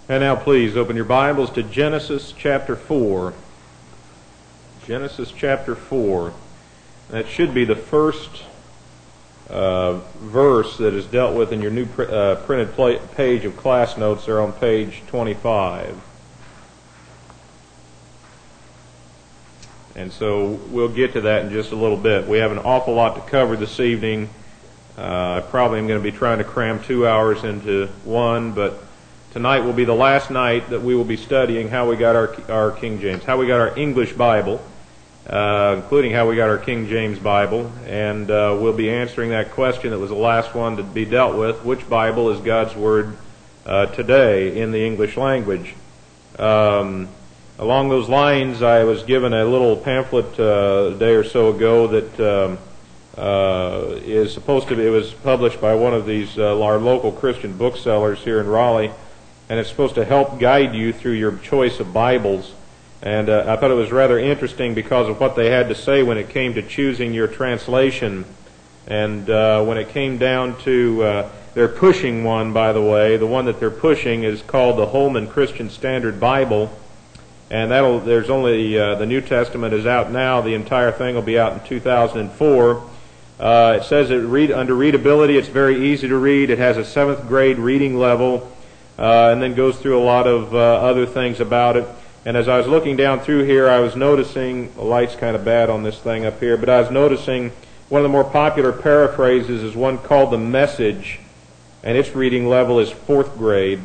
And now please open your Bibles to Genesis chapter 4. Genesis chapter 4. That should be the first verse that is dealt with in your new printed page of class notes. They're on page 25. And so we'll get to that in just a little bit. We have an awful lot to cover this evening. I probably am going to be trying to cram 2 hours into one, but tonight will be the last night that we will be studying how we got our King James, how we got our English Bible, including how we got our King James Bible, and we'll be answering that question that was the last one to be dealt with: which Bible is God's Word today in the English language? Along those lines, I was given a little pamphlet a day or so ago that is supposed to be, it was published by one of these our local Christian booksellers here in Raleigh, and it's supposed to help guide you through your choice of Bibles. And I thought it was rather interesting because of what they had to say when it came to choosing your translation. And when it came down to, they're pushing one, by the way. The one that they're pushing is called the Holman Christian Standard Bible. And there's only, the New Testament is out now. The entire thing will be out in 2004. It says that under readability, it's very easy to read. It has a 7th grade reading level. And then goes through a lot of other things about it. And as I was looking down through here, I was noticing, the light's kind of bad on this thing up here, but I was noticing one of the more popular paraphrases is one called The Message, and its reading level is 4th grade.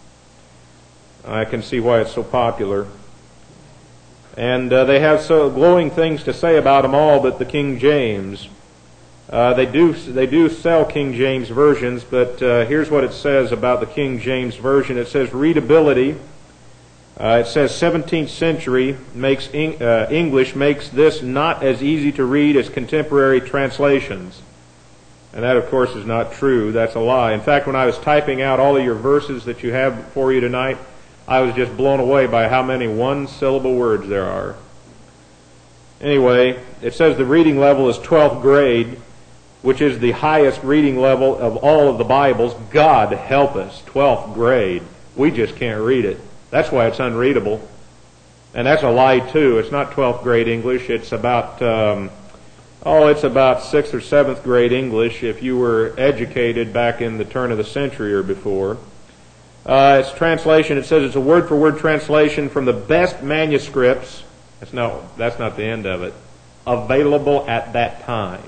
I can see why it's so popular. And they have so glowing things to say about them all, but the King James. They do sell King James versions, but here's what it says about the King James Version. It says readability. It says 17th century English makes this not as easy to read as contemporary translations. And that, of course, is not true. That's a lie. In fact, when I was typing out all of your verses that you have before you tonight, I was just blown away by how many one-syllable words there are. Anyway, it says the reading level is 12th grade, which is the highest reading level of all of the Bibles. God help us, 12th grade. We just can't read it. That's why it's unreadable. And that's a lie, too. It's not 12th grade English. It's about, it's about 6th or 7th grade English if you were educated back in the turn of the century or before. Its translation, it says it's a word-for-word translation from the best manuscripts. That's not the end of it. Available at that time.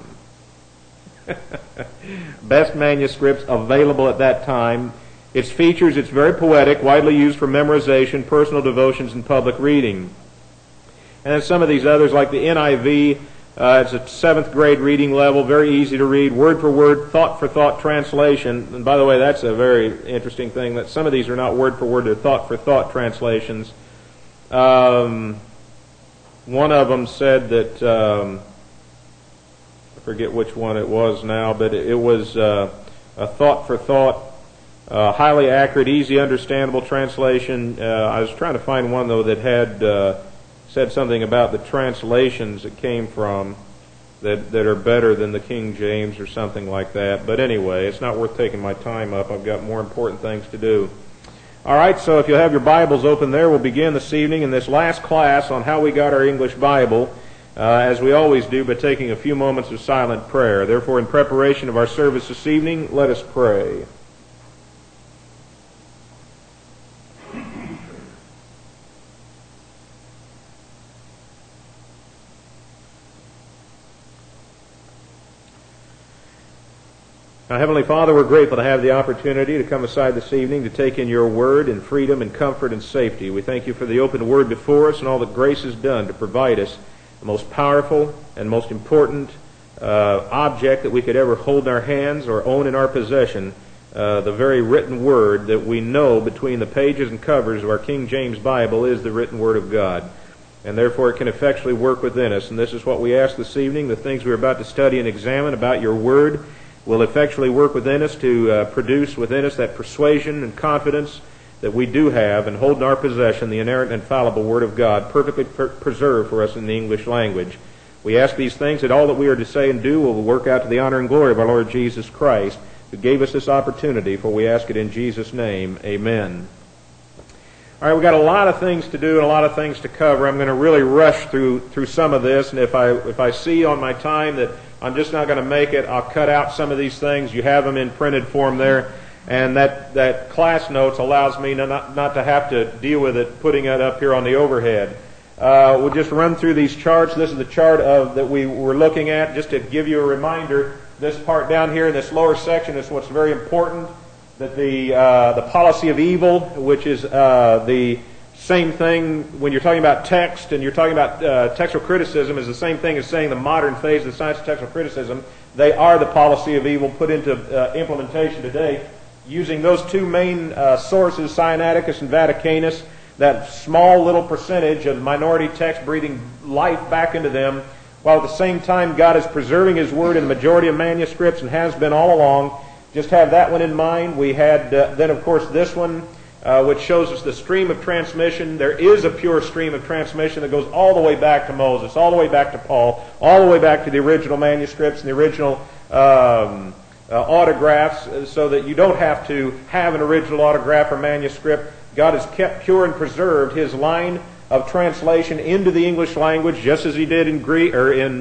Best manuscripts available at that time. Its features, it's very poetic, widely used for memorization, personal devotions, and public reading. And then some of these others, like the NIV, it's a 7th grade reading level, very easy to read, word for word, thought for thought translation. And by the way, that's a very interesting thing, that some of these are not word for word, they're thought for thought translations. One of them said that, I forget which one it was now, but it was a thought for thought, highly accurate, easy, understandable translation. I was trying to find one, though, that had said something about the translations it came from that are better than the King James or something like that. But anyway, it's not worth taking my time up. I've got more important things to do. All right, so if you'll have your Bibles open there, we'll begin this evening in this last class on how we got our English Bible, as we always do, by taking a few moments of silent prayer. Therefore, in preparation of our service this evening, let us pray. Now, Heavenly Father, we're grateful to have the opportunity to come aside this evening to take in your word in freedom and comfort and safety. We thank you for the open word before us and all that grace has done to provide us the most powerful and most important object that we could ever hold in our hands or own in our possession, the very written word that we know between the pages and covers of our King James Bible is the written word of God. And therefore it can effectually work within us. And this is what we ask this evening. The things we're about to study and examine about your word will effectually work within us to produce within us that persuasion and confidence that we do have and hold in our possession the inerrant and infallible Word of God, perfectly preserved for us in the English language. We ask these things that all that we are to say and do will work out to the honor and glory of our Lord Jesus Christ, who gave us this opportunity, for we ask it in Jesus' name. Amen. All right, we've got a lot of things to do and a lot of things to cover. I'm going to really rush through some of this, and if I see on my time that I'm just not going to make it, I'll cut out some of these things. You have them in printed form there, and that class notes allows me not to have to deal with it, putting it up here on the overhead. We'll just run through these charts. This is the chart that we were looking at, just to give you a reminder. This part down here in this lower section is what's very important. That the policy of evil, which is the same thing when you're talking about text and you're talking about textual criticism, is the same thing as saying the modern phase of the science of textual criticism. They are the policy of evil put into implementation today, using those two main sources, Sinaiticus and Vaticanus, that small little percentage of minority text breathing life back into them, while at the same time God is preserving His Word in the majority of manuscripts and has been all along. Just have that one in mind. We had then, of course, this one, which shows us the stream of transmission. There is a pure stream of transmission that goes all the way back to Moses, all the way back to Paul, all the way back to the original manuscripts and the original autographs, so that you don't have to have an original autograph or manuscript. God has kept pure and preserved His line of translation into the English language, just as He did in Greek or in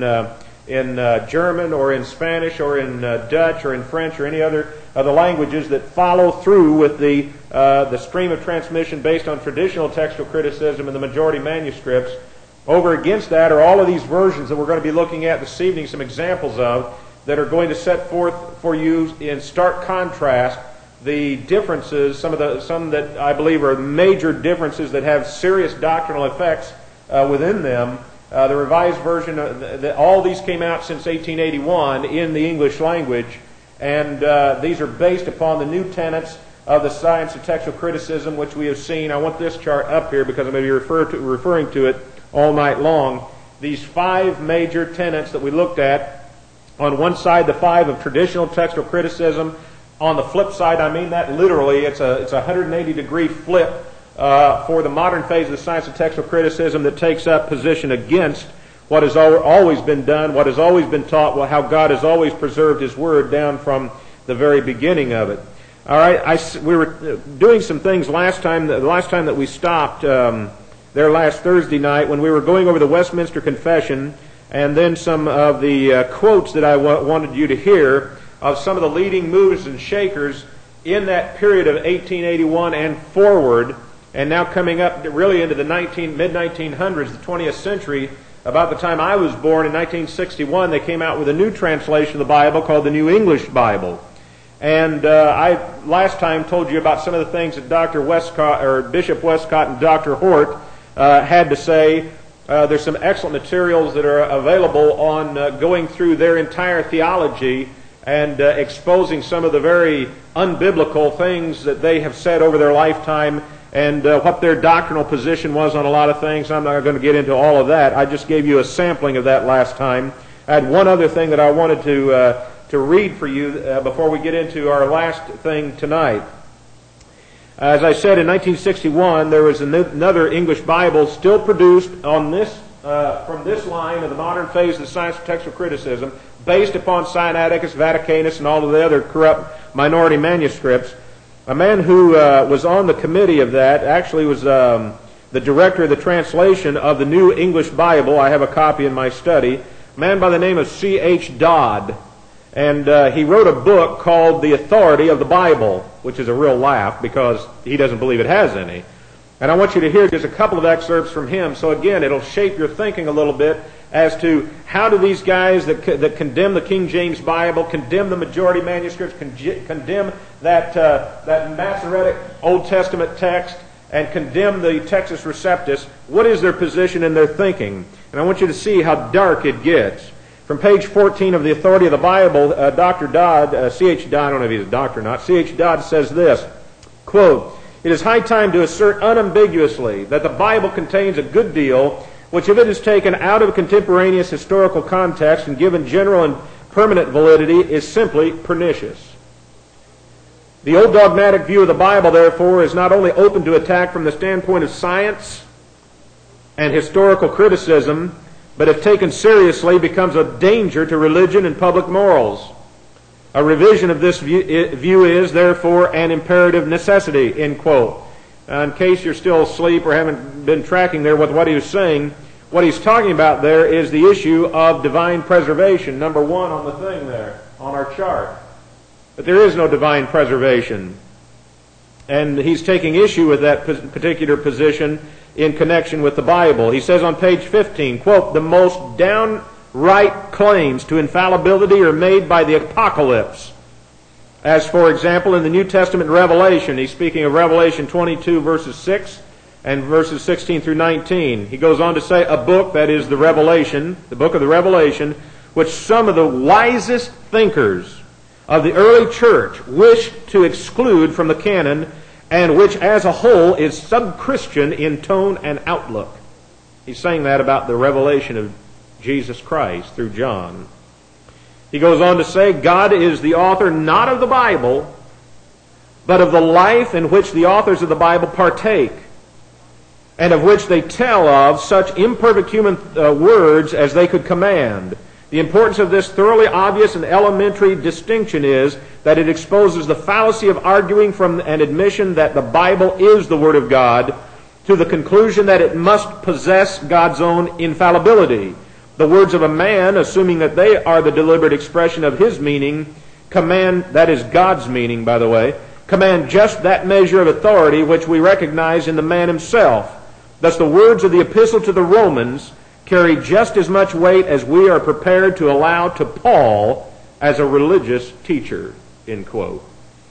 German or in Spanish or in Dutch or in French or any other of the languages that follow through with the stream of transmission based on traditional textual criticism and the majority manuscripts. Over against that are all of these versions that we're going to be looking at this evening, some examples of, that are going to set forth for you in stark contrast the differences, some that I believe are major differences that have serious doctrinal effects within them. The Revised Version, all these came out since 1881 in the English language, and these are based upon the new tenets of the science of textual criticism, which we have seen. I want this chart up here because I'm going to be referring to it all night long. These 5 major tenets that we looked at. On one side, the 5 of traditional textual criticism. On the flip side, I mean that literally. It's a 180-degree flip for the modern phase of the science of textual criticism that takes up position against what has always been done, what has always been taught, how God has always preserved His Word down from the very beginning of it. All right, we were doing some things the last time that we stopped there last Thursday night when we were going over the Westminster Confession, and then some of the quotes that I wanted you to hear of some of the leading movers and shakers in that period of 1881 and forward, and now coming up really into the mid-1900s, the 20th century. About the time I was born in 1961, they came out with a new translation of the Bible called the New English Bible. And I last time told you about some of the things that Bishop Westcott and Dr. Hort had to say. There's some excellent materials that are available on going through their entire theology and exposing some of the very unbiblical things that they have said over their lifetime, and what their doctrinal position was on a lot of things. I'm not going to get into all of that. I just gave you a sampling of that last time. I had one other thing that I wanted to read for you before we get into our last thing tonight. As I said, in 1961, there was another English Bible still produced on this from this line of the modern phase of the science of textual criticism, based upon Sinaiticus, Vaticanus, and all of the other corrupt minority manuscripts. A man who was on the committee of that actually was the director of the translation of the New English Bible. I have a copy in my study. A man by the name of C.H. Dodd. And he wrote a book called The Authority of the Bible, which is a real laugh because he doesn't believe it has any. And I want you to hear just a couple of excerpts from him. So again, it'll shape your thinking a little bit as to how do these guys that condemn the King James Bible, condemn the majority manuscripts, condemn that Masoretic Old Testament text, and condemn the Textus Receptus, what is their position and their thinking? And I want you to see how dark it gets. From page 14 of The Authority of the Bible, Dr. Dodd, C.H. Dodd, I don't know if he's a doctor or not, C.H. Dodd says this, quote, "It is high time to assert unambiguously that the Bible contains a good deal which, if it is taken out of contemporaneous historical context and given general and permanent validity, is simply pernicious. The old dogmatic view of the Bible, therefore, is not only open to attack from the standpoint of science and historical criticism, but if taken seriously, becomes a danger to religion and public morals. A revision of this view is, therefore, an imperative necessity," end quote. In case you're still asleep or haven't been tracking there with what he was saying, what he's talking about there is the issue of divine preservation, number 1 on the thing there, on our chart. But there is no divine preservation. And he's taking issue with that particular position in connection with the Bible. He says on page 15, quote, "The most downright claims to infallibility are made by the apocalypse. As, for example, in the New Testament Revelation," he's speaking of Revelation 22, verses 6 and verses 16 through 19. He goes on to say, "A book," that is the Revelation, the book of the Revelation, "which some of the wisest thinkers of the early church wished to exclude from the canon, and which as a whole is sub-Christian in tone and outlook." He's saying that about the revelation of Jesus Christ through John. He goes on to say, "God is the author not of the Bible, but of the life in which the authors of the Bible partake, and of which they tell of such imperfect human words as they could command. The importance of this thoroughly obvious and elementary distinction is that it exposes the fallacy of arguing from an admission that the Bible is the Word of God to the conclusion that it must possess God's own infallibility. The words of a man, assuming that they are the deliberate expression of his meaning, command, that is God's meaning, by the way, command just that measure of authority which we recognize in the man himself. Thus the words of the Epistle to the Romans carry just as much weight as we are prepared to allow to Paul as a religious teacher," end quote.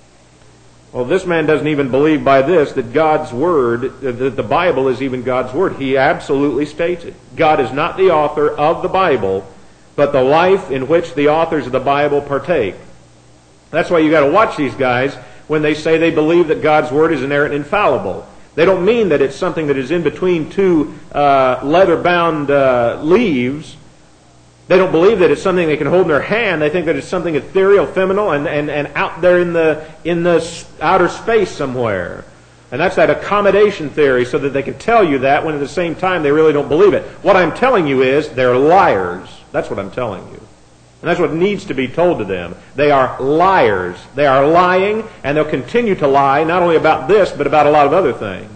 Well, this man doesn't even believe by this that God's Word, that the Bible is even God's Word. He absolutely states it. God is not the author of the Bible, but the life in which the authors of the Bible partake. That's why you got to watch these guys when they say they believe that God's Word is inerrant and infallible. They don't mean that it's something that is in between two leather-bound leaves. They don't believe that it's something they can hold in their hand. They think that it's something ethereal, ephemeral, and out there in the outer space somewhere. And that's that accommodation theory, so that they can tell you that when at the same time they really don't believe it. What I'm telling you is they're liars. That's what I'm telling you. And that's what needs to be told to them. They are liars. They are lying, and they'll continue to lie, not only about this, but about a lot of other things.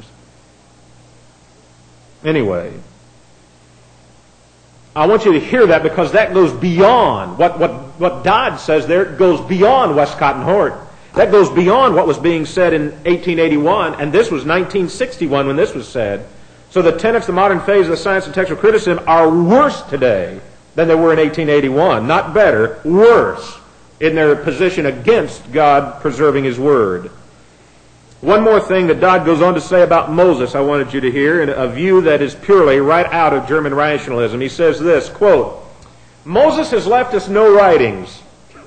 Anyway, I want you to hear that, because that goes beyond what Dodd says there. It goes beyond Westcott and Hort. That goes beyond what was being said in 1881, and this was 1961 when this was said. So the tenets of the modern phase of the science of textual criticism are worse today than they were in 1881. Not better, worse in their position against God preserving His Word. One more thing that Dodd goes on to say about Moses I wanted you to hear, in a view that is purely right out of German rationalism. He says this, quote, "Moses has left us no writings."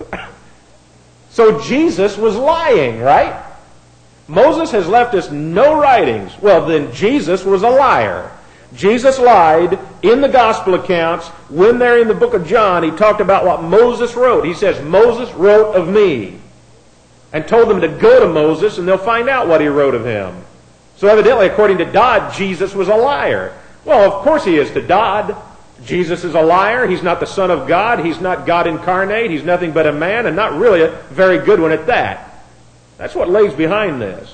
So Jesus was lying, right? Moses has left us no writings. Well, then Jesus was a liar. Jesus lied in the gospel accounts. When they're in the book of John, he talked about what Moses wrote. He says, "Moses wrote of me," and told them to go to Moses and they'll find out what he wrote of him. So evidently, according to Dodd, Jesus was a liar. Well, of course he is to Dodd. Jesus is a liar. He's not the Son of God. He's not God incarnate. He's nothing but a man, and not really a very good one at that. That's what lays behind this.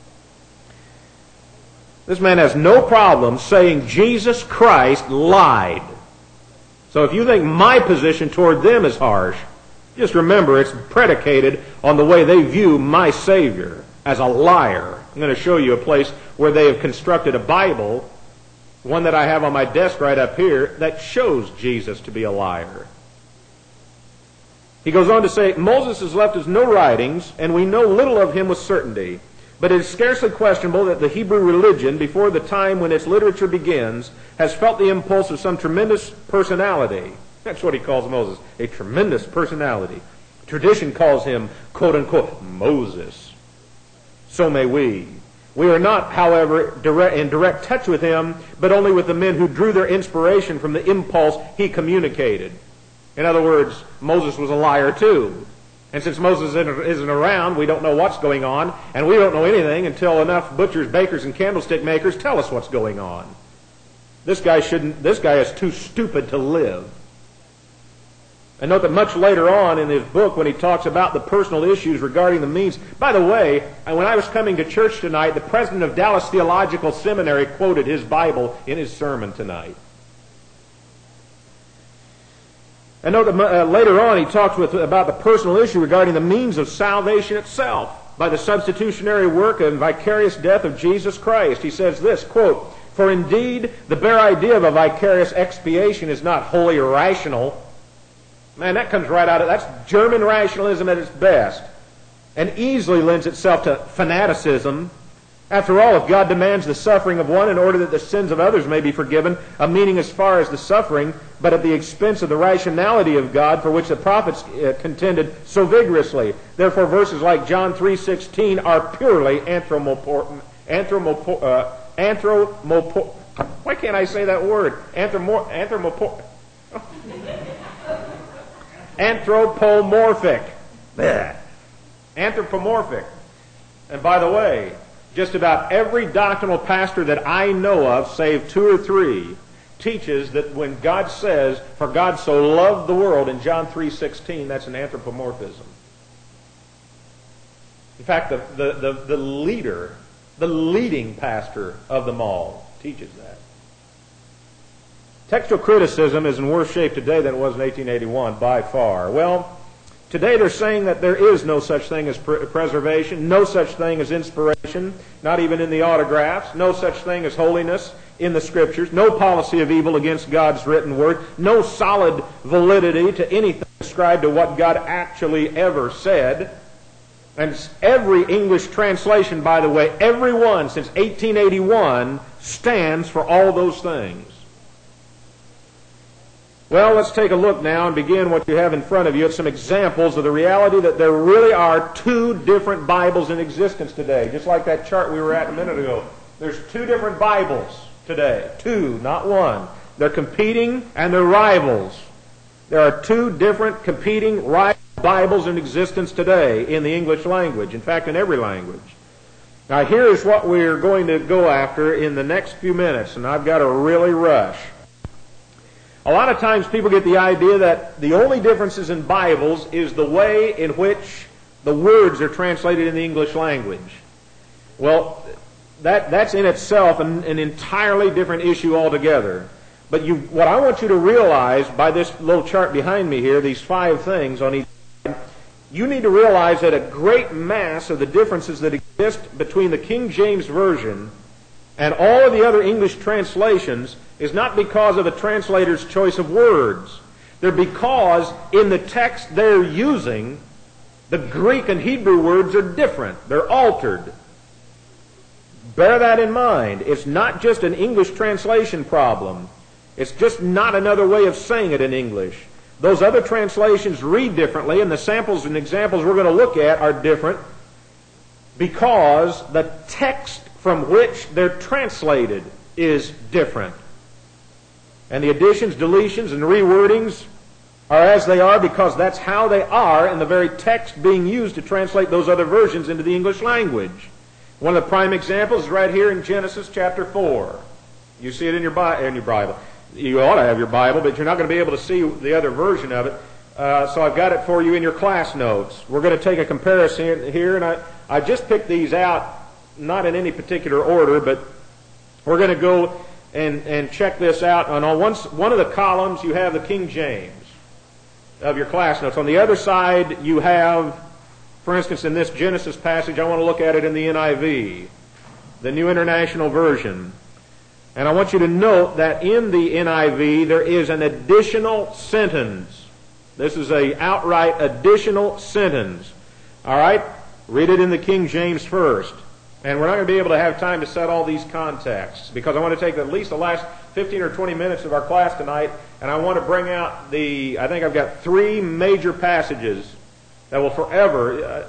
This man has no problem saying Jesus Christ lied. So if you think my position toward them is harsh, just remember it's predicated on the way they view my Savior as a liar. I'm going to show you a place where they have constructed a Bible, one that I have on my desk right up here, that shows Jesus to be a liar. He goes on to say, "Moses has left us no writings, and we know little of him with certainty. But it is scarcely questionable that the Hebrew religion, before the time when its literature begins, has felt the impulse of some tremendous personality." That's what he calls Moses, a tremendous personality. Tradition calls him, quote unquote, Moses. So may we. We are not, however, in direct touch with him, but only with the men who drew their inspiration from the impulse he communicated. In other words, Moses was a liar too. And since Moses isn't around, we don't know what's going on, and we don't know anything until enough butchers, bakers, and candlestick makers tell us what's going on. This guy is too stupid to live. And note that much later on in his book, when he talks about the personal issues regarding the means. By the way, when I was coming to church tonight, the president of Dallas Theological Seminary quoted his Bible in his sermon tonight. And note that later on he talks about the personal issue regarding the means of salvation itself by the substitutionary work and vicarious death of Jesus Christ. He says this, quote, "For indeed the bare idea of a vicarious expiation is not wholly irrational." Man, that comes right out of, that's German rationalism at its best, and easily lends itself to fanaticism. After all, if God demands the suffering of one in order that the sins of others may be forgiven, a meaning as far as the suffering, but at the expense of the rationality of God for which the prophets contended so vigorously. Therefore, verses like John 3:16 are purely why can't I say that word? Anthropomorphic. Blech. Anthropomorphic. And by the way, just about every doctrinal pastor that I know of, save 2 or 3, teaches that when God says, "For God so loved the world," in John 3:16, that's an anthropomorphism. In fact, the leading pastor of them all teaches that. Textual criticism is in worse shape today than it was in 1881, by far. Well, today they're saying that there is no such thing as preservation, no such thing as inspiration, not even in the autographs, no such thing as holiness in the Scriptures, no policy of evil against God's written word, no solid validity to anything ascribed to what God actually ever said. And every English translation, by the way, every one since 1881, stands for all those things. Well, let's take a look now and begin what you have in front of you at some examples of the reality that there really are 2 different Bibles in existence today. Just like that chart we were at a minute ago. There's 2 different Bibles today. 2, not 1. They're competing and they're rivals. There are 2 different competing rival Bibles in existence today in the English language. In fact, in every language. Now, here's what we're going to go after in the next few minutes, and I've got to really rush. A lot of times people get the idea that the only differences in Bibles is the way in which the words are translated in the English language. Well, that's in itself an entirely different issue altogether. But what I want you to realize by this little chart behind me here, these 5 things on each side, you need to realize that a great mass of the differences that exist between the King James Version and all of the other English translations is not because of the translator's choice of words. They're because in the text they're using, the Greek and Hebrew words are different. They're altered. Bear that in mind. It's not just an English translation problem. It's just not another way of saying it in English. Those other translations read differently, and the samples and examples we're going to look at are different because the text from which they're translated is different. And the additions, deletions, and rewordings are as they are because that's how they are in the very text being used to translate those other versions into the English language. One of the prime examples is right here in Genesis chapter 4. You see it in your Bible. You ought to have your Bible, but you're not going to be able to see the other version of it. So I've got it for you in your class notes. We're going to take a comparison here, and I just picked these out, not in any particular order, but we're going to go and check this out. And on one of the columns, you have the King James of your class notes. On the other side, you have, for instance, in this Genesis passage, I want to look at it in the NIV, the New International Version. And I want you to note that in the NIV, there is an additional sentence. This is an outright additional sentence. All right? Read it in the King James first. And we're not going to be able to have time to set all these contexts because I want to take at least the last 15 or 20 minutes of our class tonight, and I want to bring out I think I've got 3 major passages that will forever,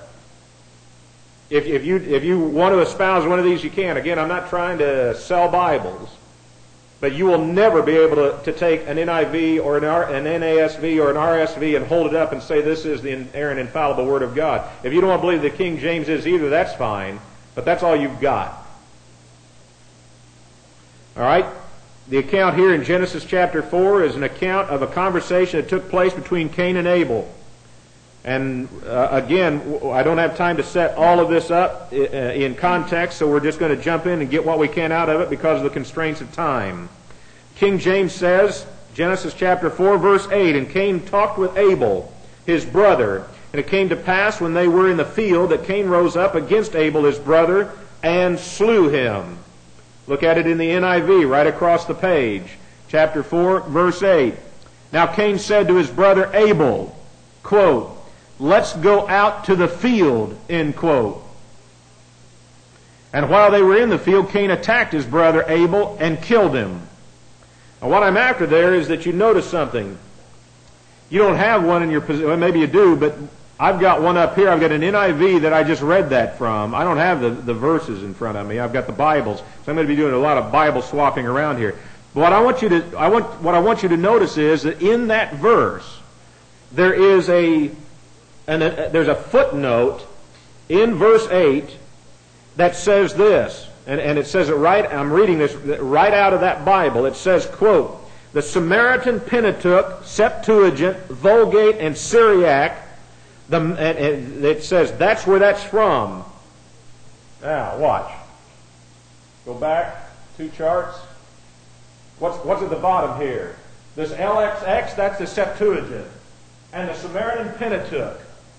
if you want to espouse one of these, you can. Again, I'm not trying to sell Bibles, but you will never be able to take an NIV or an NASV or an RSV and hold it up and say this is the inerrant, infallible Word of God. If you don't want to believe the King James is either, that's fine. But that's all you've got. All right? The account here in Genesis chapter 4 is an account of a conversation that took place between Cain and Abel. And again, I don't have time to set all of this up in context, so we're just going to jump in and get what we can out of it because of the constraints of time. King James says, Genesis chapter 4, verse 8, "And Cain talked with Abel, his brother. And it came to pass when they were in the field that Cain rose up against Abel, his brother, and slew him." Look at it in the NIV right across the page. Chapter 4, verse 8. "Now Cain said to his brother Abel," quote, "Let's go out to the field," end quote. "And while they were in the field, Cain attacked his brother Abel and killed him." Now what I'm after there is that you notice something. You don't have one in your position, well, maybe you do, but I've got one up here. I've got an NIV that I just read that from. I don't have the verses in front of me. I've got the Bibles, so I'm going to be doing a lot of Bible swapping around here. But what I want you to notice is that in that verse there is there's a footnote in verse 8 that says this, and it says it right. I'm reading this right out of that Bible. It says, quote, "The Samaritan Pentateuch, Septuagint, Vulgate, and Syriac." And it says that's where that's from. Now, watch. Go back 2 charts. What's at the bottom here? This LXX, that's the Septuagint. And the Samaritan Pentateuch.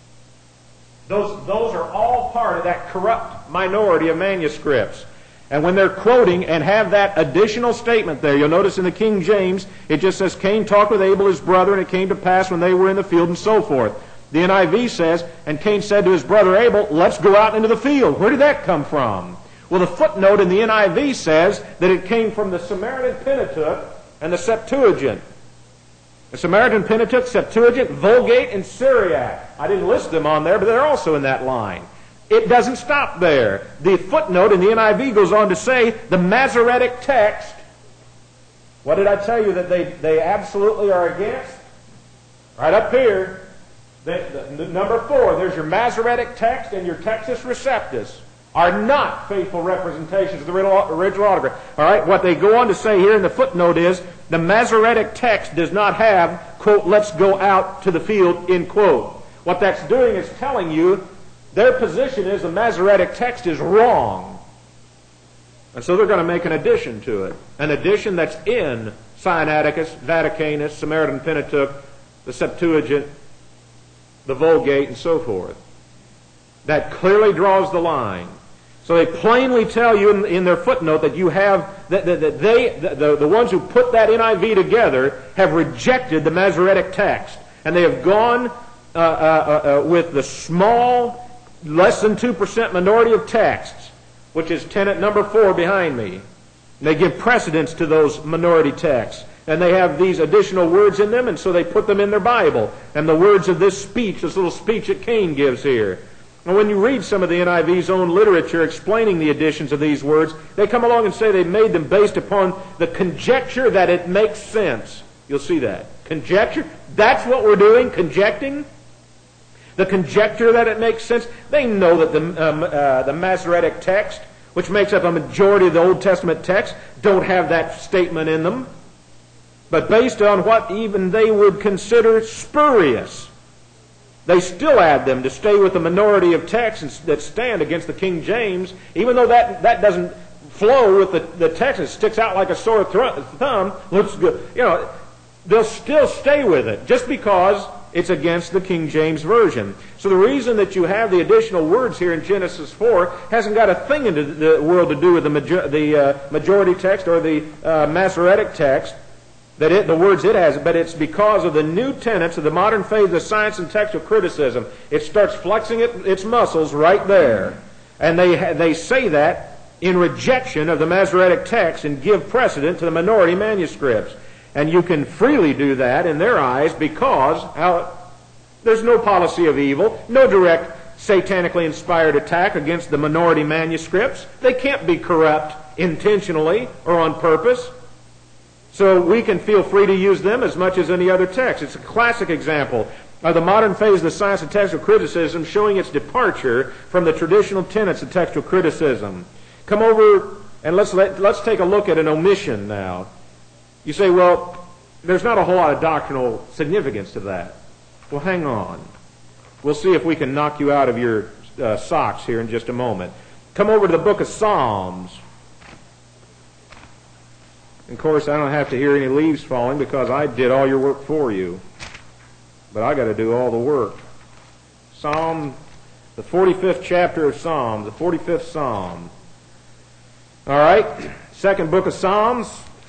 Those are all part of that corrupt minority of manuscripts. And when they're quoting and have that additional statement there, you'll notice in the King James, it just says, "Cain talked with Abel his brother, and it came to pass when they were in the field," and so forth. The NIV says, "And Cain said to his brother Abel, let's go out into the field." Where did that come from? Well, the footnote in the NIV says that it came from the Samaritan Pentateuch and the Septuagint. The Samaritan Pentateuch, Septuagint, Vulgate, and Syriac. I didn't list them on there, but they're also in that line. It doesn't stop there. The footnote in the NIV goes on to say the Masoretic text. What did I tell you that they absolutely are against? Right up here. The number 4, there's your Masoretic text and your Textus Receptus, are not faithful representations of the original autograph. All right, what they go on to say here in the footnote is the Masoretic text does not have, quote, "Let's go out to the field," end quote. What that's doing is telling you their position is the Masoretic text is wrong. And so they're going to make an addition to it. An addition that's in Sinaiticus, Vaticanus, Samaritan Pentateuch, the Septuagint, the Vulgate, and so forth. That clearly draws the line. So they plainly tell you in their footnote that you have the ones who put that NIV together have rejected the Masoretic text, and they have gone with the small, less than 2% minority of texts, which is tenet number 4 behind me. And they give precedence to those minority texts. And they have these additional words in them, and so they put them in their Bible. And the words of this speech, this little speech that Cain gives here. And when you read some of the NIV's own literature explaining the additions of these words, they come along and say they made them based upon the conjecture that it makes sense. You'll see that. Conjecture? That's what we're doing, conjecting? The conjecture that it makes sense? They know that the Masoretic text, which makes up a majority of the Old Testament text, don't have that statement in them. But based on what even they would consider spurious, they still add them to stay with the minority of texts that stand against the King James, even though that doesn't flow with the text. It sticks out like a sore thumb. Looks good. They'll still stay with it just because it's against the King James Version. So the reason that you have the additional words here in Genesis 4 hasn't got a thing in the world to do with the majority text or the Masoretic text. The words it has, but it's because of the new tenets of the modern faith of science and textual criticism. It starts flexing its muscles right there. And they say that in rejection of the Masoretic text and give precedent to the minority manuscripts. And you can freely do that in their eyes because there's no policy of evil, no direct satanically inspired attack against the minority manuscripts. They can't be corrupt intentionally or on purpose. So we can feel free to use them as much as any other text. It's a classic example of the modern phase of the science of textual criticism showing its departure from the traditional tenets of textual criticism. Come over and let's take a look at an omission now. You say, well, there's not a whole lot of doctrinal significance to that. Well, hang on. We'll see if we can knock you out of your socks here in just a moment. Come over to the book of Psalms. And of course, I don't have to hear any leaves falling because I did all your work for you. But I got to do all the work. Psalm, the 45th chapter of Psalms, the 45th Psalm. All right, second book of Psalms,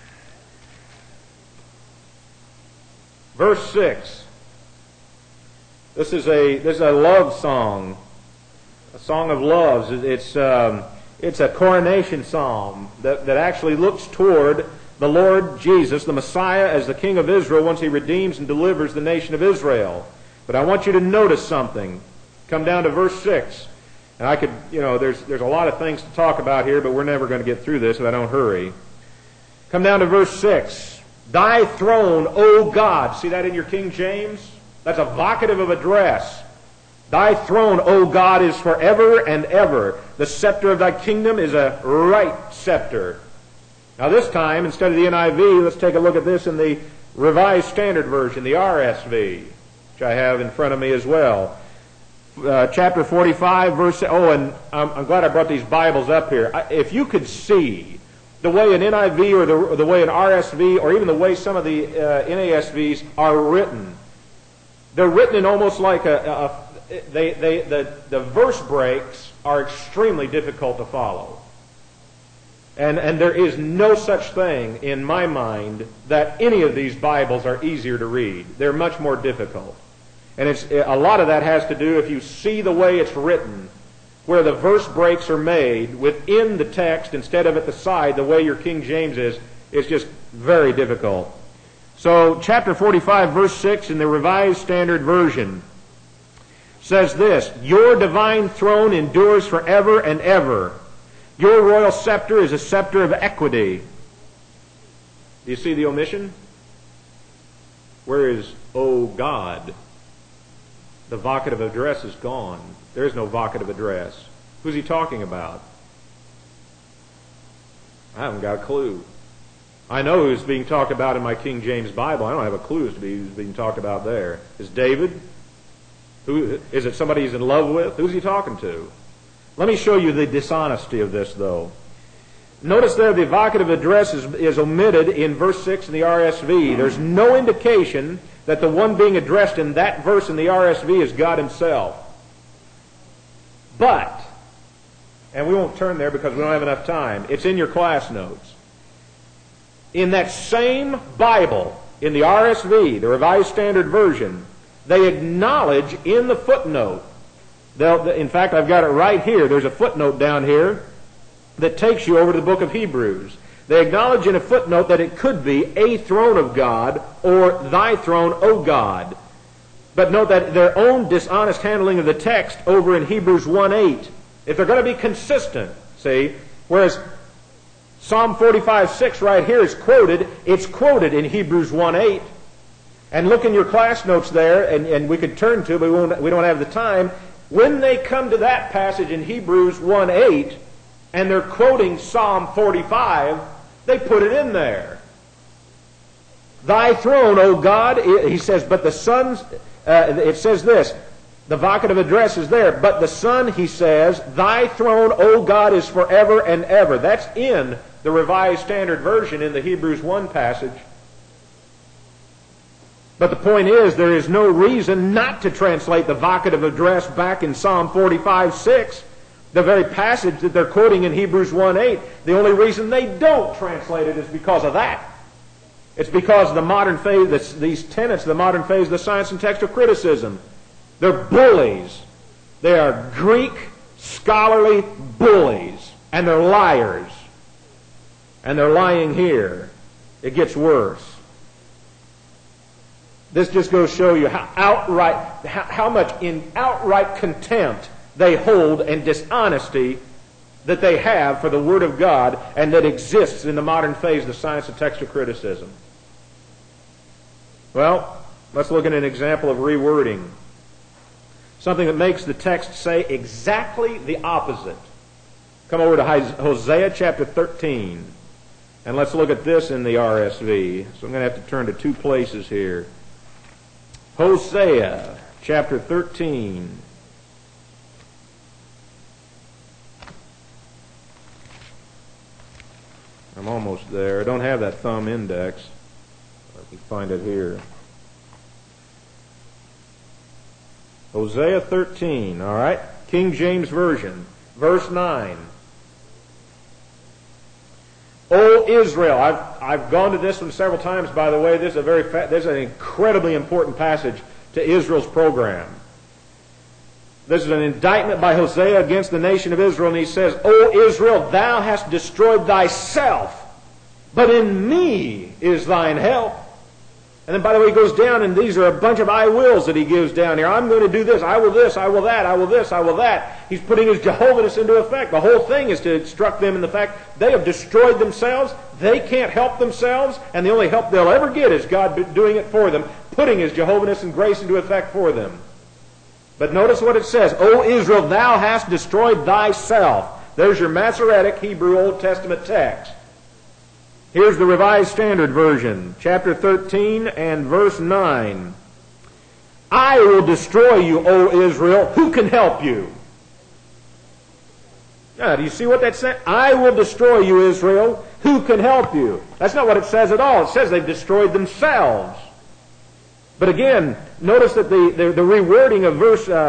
verse 6. This is a love song, a song of loves. It's a coronation psalm that actually looks toward the Lord Jesus, the Messiah, as the King of Israel once He redeems and delivers the nation of Israel. But I want you to notice something. Come down to verse 6. And I could, there's a lot of things to talk about here, but we're never going to get through this if I don't hurry. Come down to verse 6. Thy throne, O God. See that in your King James? That's a vocative of address. Thy throne, O God, is forever and ever. The scepter of thy kingdom is a right scepter. Now this time, instead of the NIV, let's take a look at this in the Revised Standard Version, the RSV, which I have in front of me as well. Chapter 45, verse... Oh, and I'm glad I brought these Bibles up here. If you could see the way an NIV or the way an RSV or even the way some of the NASVs are written, they're written in almost like the verse breaks are extremely difficult to follow. And there is no such thing in my mind that any of these Bibles are easier to read. They're much more difficult. And a lot of that has to do, if you see the way it's written, where the verse breaks are made within the text instead of at the side, the way your King James is, it's just very difficult. So, chapter 45, verse 6 in the Revised Standard Version says this, Your divine throne endures forever and ever. Your royal scepter is a scepter of equity. Do you see the omission? Where is, O God? The vocative address is gone. There is no vocative address. Who's he talking about? I haven't got a clue. I know who's being talked about in my King James Bible. I don't have a clue as to who's being talked about there. Is David? Who is it? Somebody he's in love with? Who's he talking to? Let me show you the dishonesty of this, though. Notice there the vocative address is omitted in verse 6 in the RSV. There's no indication that the one being addressed in that verse in the RSV is God Himself. But, and we won't turn there because we don't have enough time, it's in your class notes. In that same Bible, in the RSV, the Revised Standard Version, they acknowledge in the footnote, in fact, I've got it right here, there's a footnote down here that takes you over to the book of Hebrews. They acknowledge in a footnote that it could be a throne of God or thy throne, O God. But note that their own dishonest handling of the text over in Hebrews 1:8, if they're going to be consistent, see, whereas Psalm 45:6 right here is quoted, it's quoted in Hebrews 1:8. And look in your class notes there, and we could turn to, but we don't have the time. When they come to that passage in Hebrews 1:8, and they're quoting Psalm 45, they put it in there. Thy throne, O God, he says, but the sons, it says this, the vocative address is there, but the Son, he says, thy throne, O God, is forever and ever. That's in the Revised Standard Version in the Hebrews 1 passage. But the point is, there is no reason not to translate the vocative address back in Psalm 45:6. The very passage that they're quoting in Hebrews 1:8, the only reason they don't translate it is because of that. It's because the modern phase, these tenets of the modern phase of the science and textual criticism, they're bullies. They are Greek scholarly bullies, and they're liars. And they're lying here. It gets worse. This just goes to show you how much in outright contempt they hold and dishonesty that they have for the Word of God and that exists in the modern phase of the science of textual criticism. Well, let's look at an example of rewording. Something that makes the text say exactly the opposite. Come over to Hosea chapter 13. And let's look at this in the RSV. So I'm going to have to turn to two places here. Hosea, chapter 13. I'm almost there. I don't have that thumb index. Let me find it here. Hosea 13, all right? King James Version, verse 9. O Israel, I've gone to this one several times, by the way. This is an incredibly important passage to Israel's program. This is an indictment by Hosea against the nation of Israel, and he says, O Israel, thou hast destroyed thyself, but in me is thine help. And then, by the way, he goes down, and these are a bunch of I wills that he gives down here. I'm going to do this, I will that, I will this, I will that. He's putting his Jehovahness into effect. The whole thing is to instruct them in the fact they have destroyed themselves, they can't help themselves, and the only help they'll ever get is God doing it for them, putting his Jehovahness and grace into effect for them. But notice what it says, O Israel, thou hast destroyed thyself. There's your Masoretic Hebrew Old Testament text. Here's the Revised Standard Version, chapter 13 and verse 9. I will destroy you, O Israel. Who can help you? Now, do you see what that says? I will destroy you, Israel. Who can help you? That's not what it says at all. It says they've destroyed themselves. But again, notice that the rewording of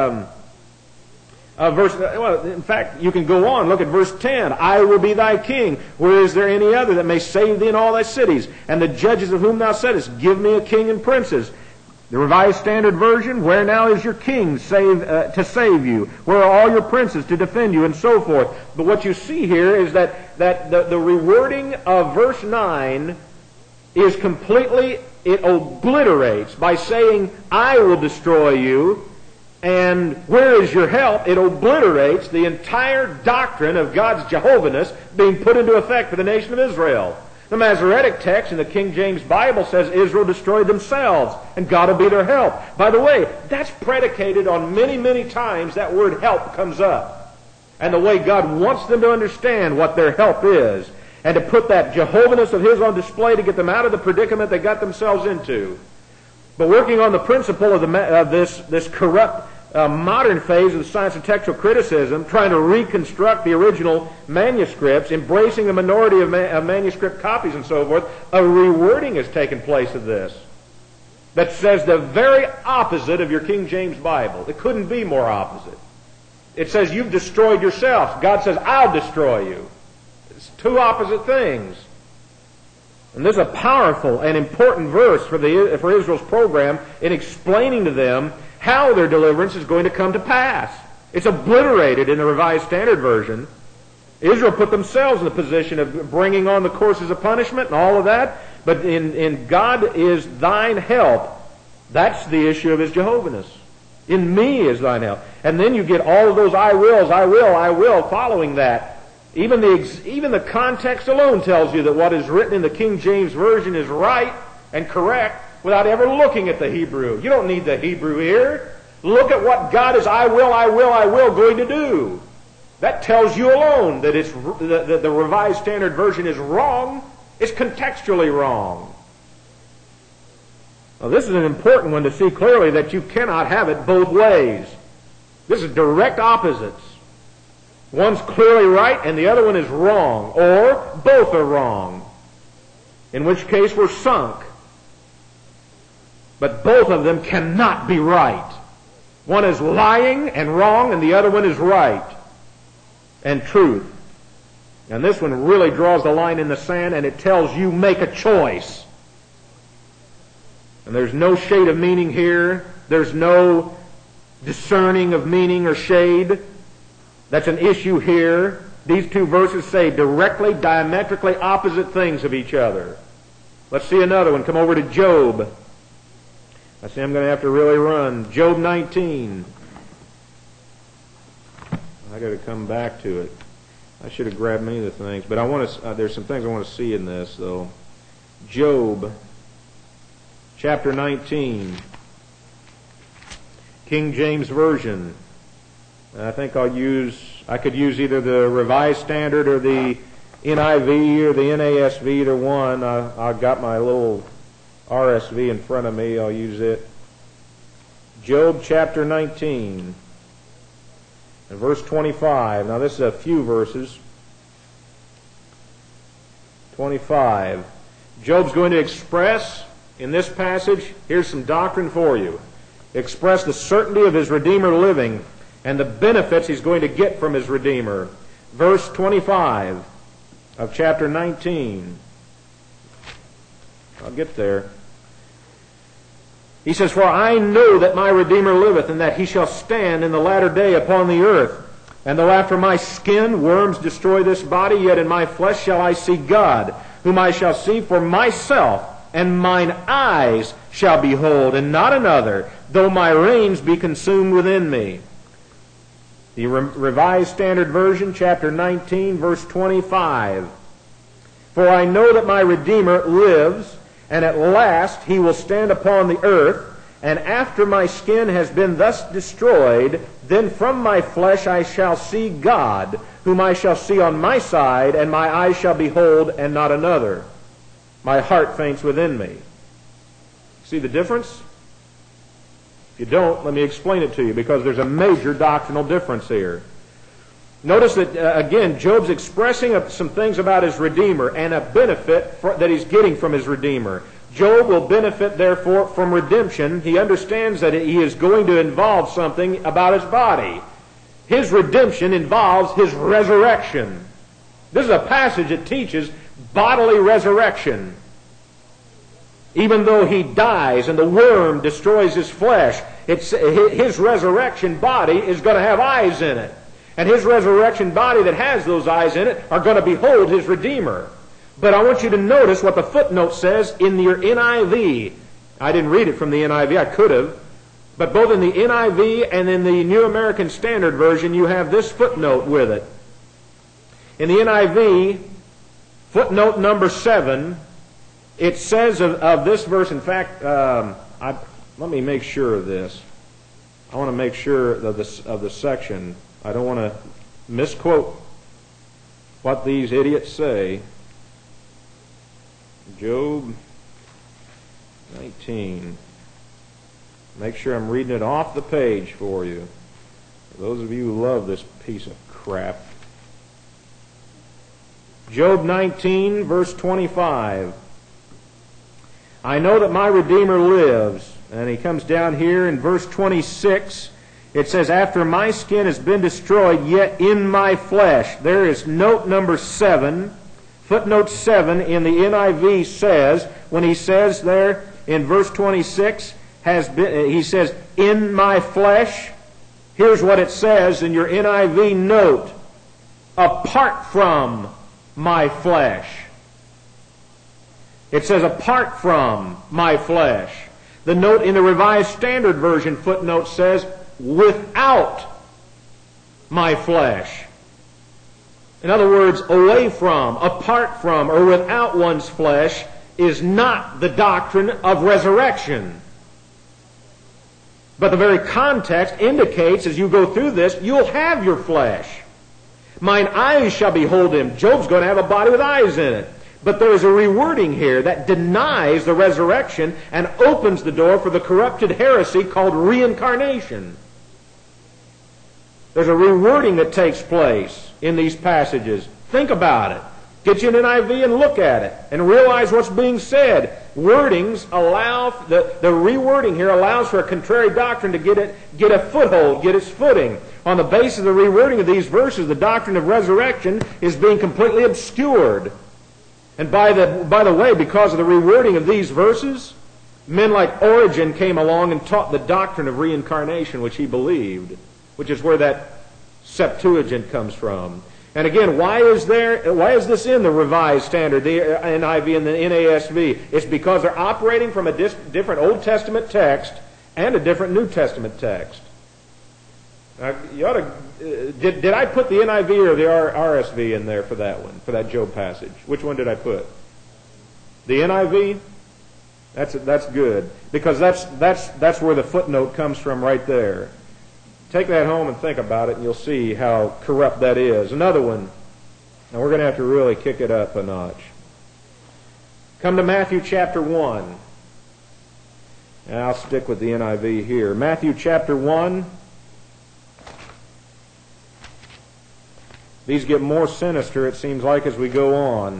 well, in fact, you can go on. Look at verse 10. I will be thy king. Where is there any other that may save thee in all thy cities? And the judges of whom thou saidest, give me a king and princes. The Revised Standard Version, where now is your king to save you? Where are all your princes to defend you? And so forth. But what you see here is that the rewording of verse 9 is completely, it obliterates by saying, I will destroy you. And where is your help? It obliterates the entire doctrine of God's Jehovahness being put into effect for the nation of Israel. The Masoretic text in the King James Bible says Israel destroyed themselves and God will be their help. By the way, that's predicated on many, many times that word help comes up. And the way God wants them to understand what their help is and to put that Jehovahness of His on display to get them out of the predicament they got themselves into. But working on the principle of this corrupt modern phase of the science of textual criticism, trying to reconstruct the original manuscripts, embracing the minority of manuscript copies and so forth, a rewording has taken place of this that says the very opposite of your King James Bible. It couldn't be more opposite. It says you've destroyed yourself. God says, I'll destroy you. It's two opposite things. And this is a powerful and important verse for Israel's program in explaining to them how their deliverance is going to come to pass. It's obliterated in the Revised Standard Version. Israel put themselves in the position of bringing on the courses of punishment and all of that, but in God is thine help, that's the issue of His Jehovahness. In me is thine help. And then you get all of those I will following that. Even the context alone tells you that what is written in the King James Version is right and correct without ever looking at the Hebrew. You don't need the Hebrew here. Look at what God is I will going to do. That tells you alone that the Revised Standard Version is wrong. It's contextually wrong. Now, this is an important one to see clearly that you cannot have it both ways. This is direct opposites. One's clearly right and the other one is wrong, or both are wrong, in which case we're sunk. But both of them cannot be right. One is lying and wrong, and the other one is right and truth. And this one really draws the line in the sand, and it tells you make a choice. And there's no shade of meaning here. There's no discerning of meaning or shade. That's an issue here. These two verses say directly, diametrically opposite things of each other. Let's see another one. Come over to Job. I see I'm going to have to really run. Job 19. I got to come back to it. I should have grabbed many of the things, but I want to. There's some things I want to see in this, though. Job, chapter 19, King James Version. I think I could use either the Revised Standard or the NIV or the NASV, either one. I've got my little RSV in front of me. I'll use it. Job chapter 19 and verse 25. Now this is a few verses. 25. Job's going to express in this passage, here's some doctrine for you. Express the certainty of his Redeemer living and the benefits he's going to get from his Redeemer. Verse 25 of chapter 19. I'll get there. He says, "For I know that my Redeemer liveth, and that he shall stand in the latter day upon the earth. And though after my skin worms destroy this body, yet in my flesh shall I see God, whom I shall see for myself, and mine eyes shall behold, and not another, though my reins be consumed within me." The Revised Standard Version, chapter 19, verse 25. "For I know that my Redeemer lives, and at last he will stand upon the earth, and after my skin has been thus destroyed, then from my flesh I shall see God, whom I shall see on my side, and my eyes shall behold, and not another. My heart faints within me." See the difference? If you don't, let me explain it to you, because there's a major doctrinal difference here. Notice that, again, Job's expressing some things about his Redeemer and a benefit that he's getting from his Redeemer. Job will benefit, therefore, from redemption. He understands that he is going to involve something about his body. His redemption involves his resurrection. This is a passage that teaches bodily resurrection. Even though he dies and the worm destroys his flesh, his resurrection body is going to have eyes in it. And his resurrection body that has those eyes in it are going to behold his Redeemer. But I want you to notice what the footnote says in your NIV. I didn't read it from the NIV. I could have. But both in the NIV and in the New American Standard Version, you have this footnote with it. In the NIV, footnote number 7, it says of this verse, in fact, let me make sure of this. I want to make sure of the section. I don't want to misquote what these idiots say. Job 19. Make sure I'm reading it off the page for you. For those of you who love this piece of crap. Job 19, verse 25. "I know that my Redeemer lives." And he comes down here in verse 26. It says, "After my skin has been destroyed, yet in my flesh." There is note number 7. Footnote 7 in the NIV says, when he says there in verse 26, he says, "in my flesh." Here's what it says in your NIV note: "apart from my flesh." It says, "apart from my flesh." The note in the Revised Standard Version footnote says, "without my flesh." In other words, away from, apart from, or without one's flesh is not the doctrine of resurrection. But the very context indicates, as you go through this, you'll have your flesh. "Mine eyes shall behold him." Job's going to have a body with eyes in it. But there is a rewording here that denies the resurrection and opens the door for the corrupted heresy called reincarnation. There's a rewording that takes place in these passages. Think about it. Get you an NIV and look at it and realize what's being said. Wordings allow, the rewording here allows for a contrary doctrine to get a foothold, get its footing. On the basis of the rewording of these verses, the doctrine of resurrection is being completely obscured. And by the way, because of the rewording of these verses, men like Origen came along and taught the doctrine of reincarnation, which he believed, which is where that Septuagint comes from. And again, why is this in the Revised Standard, the NIV and the NASV? It's because they're operating from a different Old Testament text and a different New Testament text. Now, you ought to, did I put the NIV or the RSV in there for that one, for that Job passage? Which one did I put? The NIV? That's good, because that's where the footnote comes from right there. Take that home and think about it, and you'll see how corrupt that is. Another one, And we're going to have to really kick it up a notch. Come to Matthew chapter 1. And I'll stick with the NIV here. Matthew chapter 1. These get more sinister, it seems like, as we go on.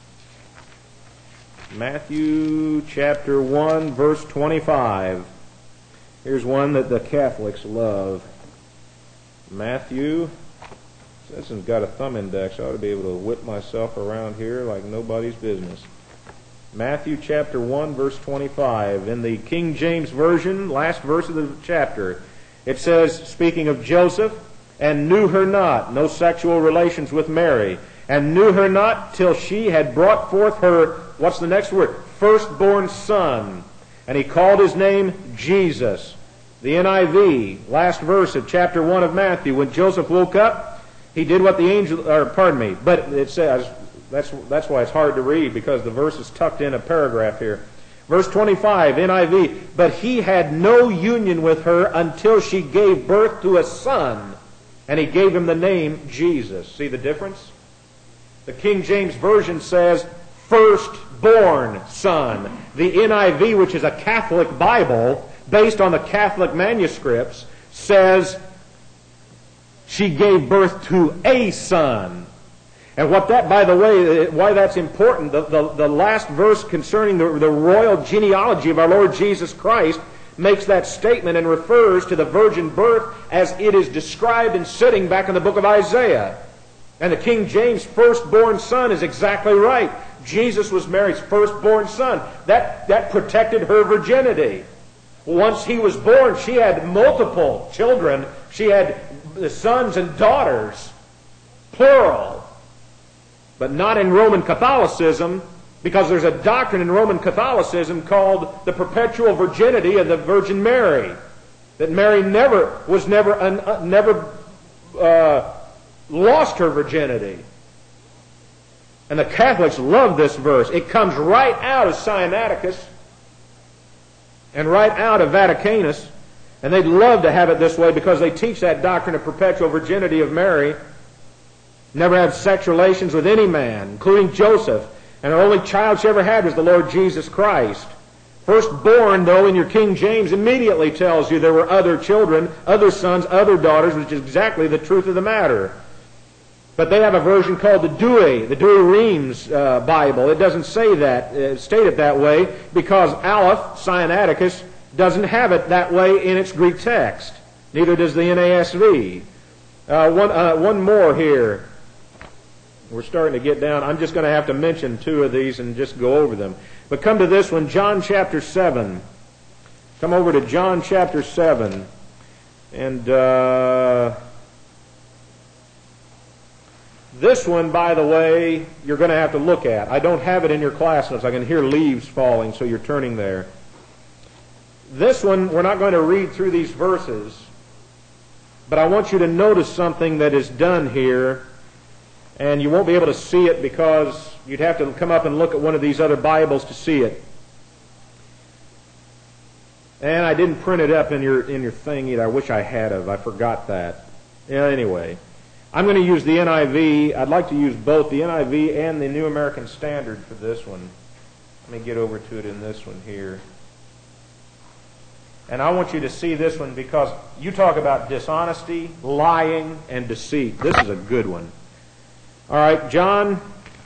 Matthew chapter 1, verse 25. Here's one that the Catholics love. Matthew. This one's got a thumb index. I ought to be able to whip myself around here like nobody's business. Matthew chapter 1, verse 25. In the King James Version, last verse of the chapter, it says, speaking of Joseph, and knew her not, no sexual relations with Mary, and knew her not till she had brought forth her, what's the next word? Firstborn son. And he called his name Jesus. The NIV, last verse of chapter 1 of Matthew, when Joseph woke up, he did what the angel, or pardon me, but it says, that's why it's hard to read, because the verse is tucked in a paragraph here. Verse 25, NIV, but he had no union with her until she gave birth to a son, and he gave him the name Jesus. See the difference? The King James Version says, firstborn son. The NIV, which is a Catholic Bible, based on the Catholic manuscripts, says, she gave birth to a son. And what that, by the way, why that's important, the last verse concerning the royal genealogy of our Lord Jesus Christ makes that statement and refers to the virgin birth as it is described and sitting back in the book of Isaiah. And the King James firstborn son is exactly right. Jesus was Mary's firstborn son. That protected her virginity. Once he was born, she had multiple children. She had sons and daughters, plural. But not in Roman Catholicism, because there's a doctrine in Roman Catholicism called the perpetual virginity of the Virgin Mary. That Mary never lost her virginity. And the Catholics love this verse. It comes right out of Sinaiticus and right out of Vaticanus. And they'd love to have it this way because they teach that doctrine of perpetual virginity of Mary. Never had sex relations with any man, including Joseph. And her only child she ever had was the Lord Jesus Christ. Firstborn, though, in your King James immediately tells you there were other children, other sons, other daughters, which is exactly the truth of the matter. But they have a version called the Douay-Rheims Bible. It doesn't say that, state it that way, because Aleph, Sinaiticus, doesn't have it that way in its Greek text. Neither does the NASV. One more here. We're starting to get down. I'm just going to have to mention two of these and just go over them. But come to this one, John chapter 7. Come over to John chapter 7. And this one, by the way, you're going to have to look at. I don't have it in your class notes. I can hear leaves falling, so you're turning there. This one, we're not going to read through these verses, but I want you to notice something that is done here, and you won't be able to see it because you'd have to come up and look at one of these other Bibles to see it. And I didn't print it up in your thing either. I wish I had of. I forgot that. Yeah, anyway, I'm going to use the NIV. I'd like to use both the NIV and the New American Standard for this one. Let me get over to it in this one here. And I want you to see this one because you talk about dishonesty, lying, and deceit. This is a good one. All right, John.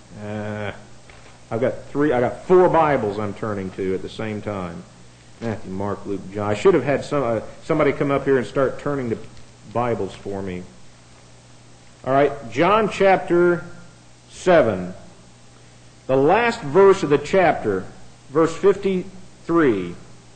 I've got 4 Bibles I'm turning to at the same time. Matthew, Mark, Luke, John. I should have had somebody come up here and start turning to Bibles for me. All right, John chapter 7. The last verse of the chapter, verse 53.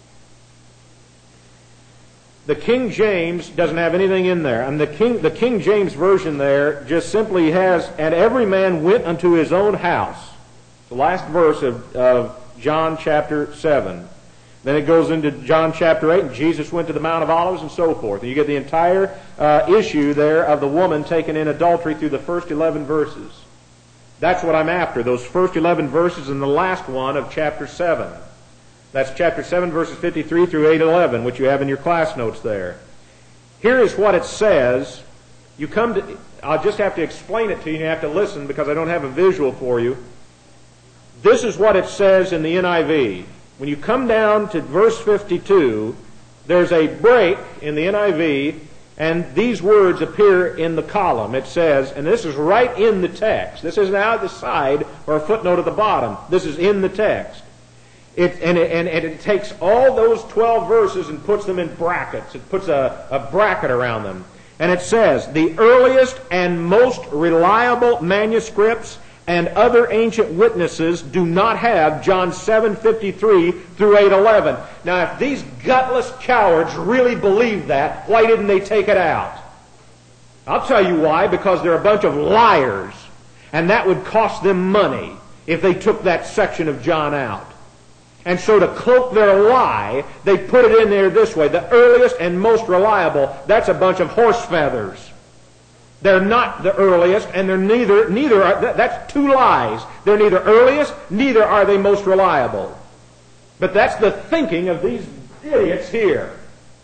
The King James doesn't have anything in there. And the King James Version there just simply has, and every man went unto his own house. The last verse of John chapter 7. Then it goes into John chapter 8, and Jesus went to the Mount of Olives and so forth. And you get the entire issue there of the woman taken in adultery through the first 11 verses. That's what I'm after, those first 11 verses and the last one of chapter 7. That's chapter 7, verses 53 through 8:11, which you have in your class notes there. Here is what it says You come to, I'll just have to explain it to you, and you have to listen because I don't have a visual for you. This is what it says in the NIV. When you come down to verse 52, there's a break in the NIV, and these words appear in the column. It says, and this is right in the text. This isn't out the side or a footnote at the bottom. This is in the text. It takes all those 12 verses and puts them in brackets. It puts a bracket around them. And it says, the earliest and most reliable manuscripts and other ancient witnesses do not have John 7:53 through 8:11. Now, if these gutless cowards really believe that, why didn't they take it out? I'll tell you why. Because they're a bunch of liars. And that would cost them money if they took that section of John out. And so to cloak their lie, they put it in there this way. The earliest and most reliable, that's a bunch of horse feathers. They're not the earliest, and they're neither are, that's two lies. They're neither earliest, neither are they most reliable. But that's the thinking of these idiots here.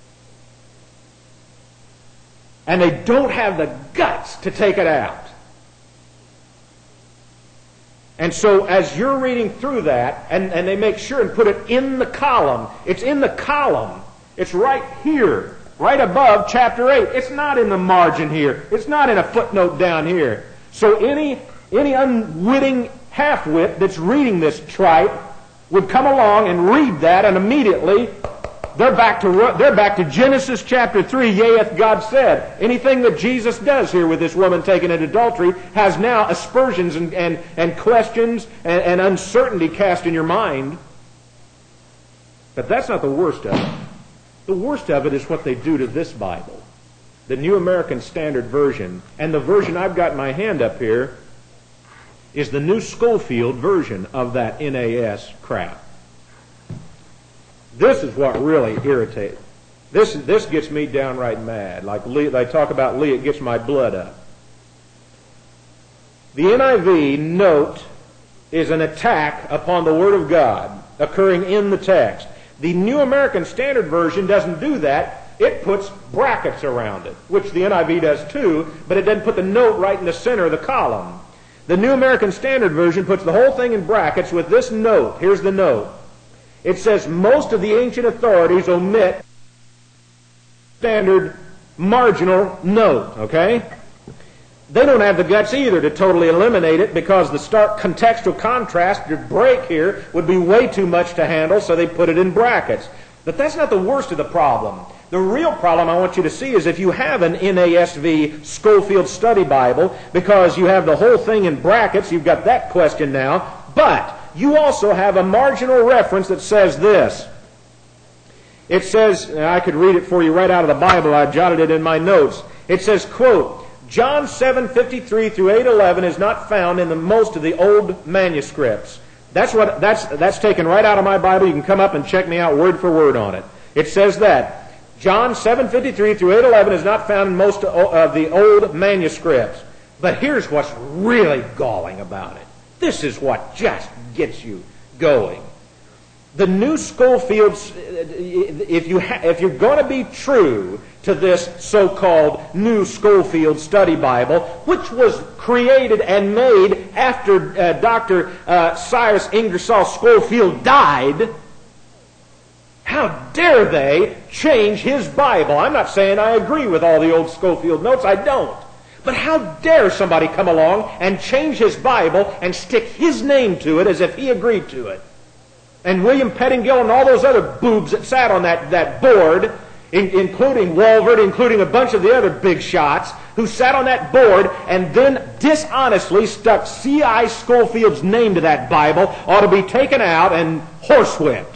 And they don't have the guts to take it out. And so as you're reading through that, and they make sure and put it in the column, it's in the column. It's right here, right above chapter 8. It's not in the margin here. It's not in a footnote down here. So any unwitting half-wit that's reading this tripe would come along and read that, and immediately they're back to Genesis chapter 3. Yea, hath God said. Anything that Jesus does here with this woman taken in adultery has now aspersions and questions and uncertainty cast in your mind. But that's not the worst of it. The worst of it is what they do to this Bible, the New American Standard Version. And the version I've got in my hand up here is the New Schofield version of that NAS crap. This is what really irritates. This gets me downright mad. Like they talk about Lee, it gets my blood up. The NIV note is an attack upon the Word of God occurring in the text. The New American Standard Version doesn't do that. It puts brackets around it, which the NIV does too, but it doesn't put the note right in the center of the column. The New American Standard Version puts the whole thing in brackets with this note. Here's the note. It says most of the ancient authorities omit standard marginal note, okay? They don't have the guts either to totally eliminate it because the stark contextual contrast, the break here, would be way too much to handle, so they put it in brackets. But that's not the worst of the problem. The real problem I want you to see is if you have an NASV Schofield Study Bible, because you have the whole thing in brackets, you've got that question now, but you also have a marginal reference that says this. It says, I could read it for you right out of the Bible, I jotted it in my notes. It says, quote, John 7:53 through 8:11 is not found in most of the old manuscripts. That's taken right out of my Bible. You can come up and check me out word for word on it. It says that John 7:53 through 8:11 is not found in most of the old manuscripts. But here's what's really galling about it. This is what just gets you going. The New Schofield, if you're going to be true to this so-called New Schofield Study Bible, which was created and made after Dr. Cyrus Ingersoll Schofield died, how dare they change his Bible? I'm not saying I agree with all the old Schofield notes. I don't. But how dare somebody come along and change his Bible and stick his name to it as if he agreed to it? And William Pettingill and all those other boobs that sat on that board, including Walvoord, including a bunch of the other big shots, who sat on that board and then dishonestly stuck C.I. Schofield's name to that Bible, ought to be taken out and horsewhipped.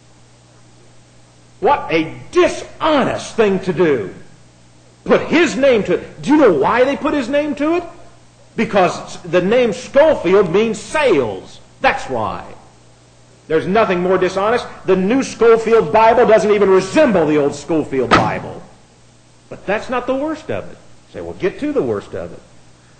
What a dishonest thing to do. Put his name to it. Do you know why they put his name to it? Because the name Schofield means sales. That's why. There's nothing more dishonest. The New Schofield Bible doesn't even resemble the old Schofield Bible. But that's not the worst of it. You say, well, get to the worst of it.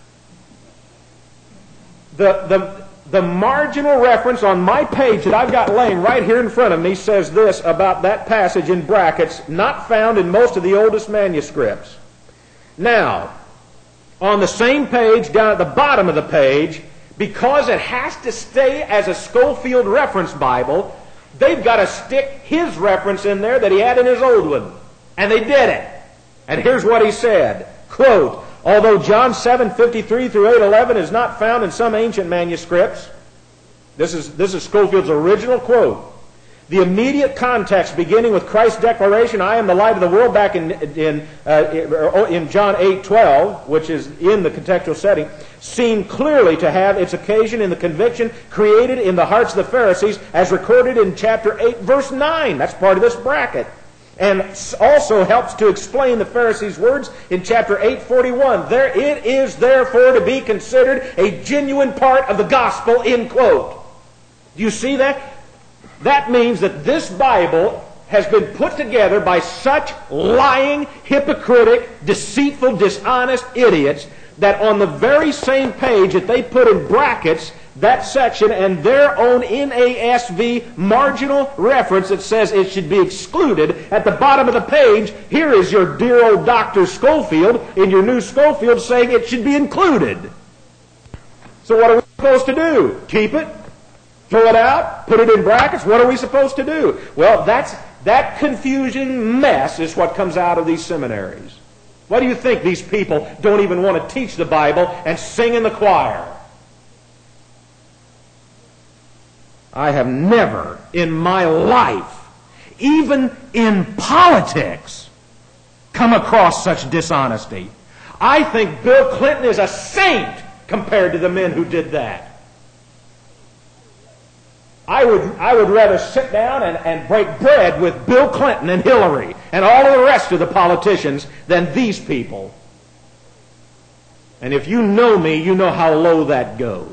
The marginal reference on my page that I've got laying right here in front of me says this about that passage in brackets, not found in most of the oldest manuscripts. Now, on the same page, down at the bottom of the page, because it has to stay as a Scofield reference Bible, they've got to stick his reference in there that he had in his old one. And they did it. And here's what he said, quote, although John 7:53 through 8:11 is not found in some ancient manuscripts, this is Scofield's original quote. The immediate context, beginning with Christ's declaration, "I am the light of the world," back in John 8:12, which is in the contextual setting, seem clearly to have its occasion in the conviction created in the hearts of the Pharisees, as recorded in chapter 8, verse 9. That's part of this bracket. And also helps to explain the Pharisees' words in chapter 8:41. There it is therefore to be considered a genuine part of the gospel, end quote. Do you see that? That means that this Bible has been put together by such lying, hypocritic, deceitful, dishonest idiots that on the very same page that they put in brackets that section and their own NASV marginal reference that says it should be excluded, at the bottom of the page, here is your dear old Dr. Scofield in your new Scofield saying it should be included. So what are we supposed to do? Keep it? Throw it out? Put it in brackets? What are we supposed to do? Well, that confusing mess is what comes out of these seminaries. Why do you think these people don't even want to teach the Bible and sing in the choir? I have never in my life, even in politics, come across such dishonesty. I think Bill Clinton is a saint compared to the men who did that. I would rather sit down and break bread with Bill Clinton and Hillary and all of the rest of the politicians than these people. And if you know me, you know how low that goes.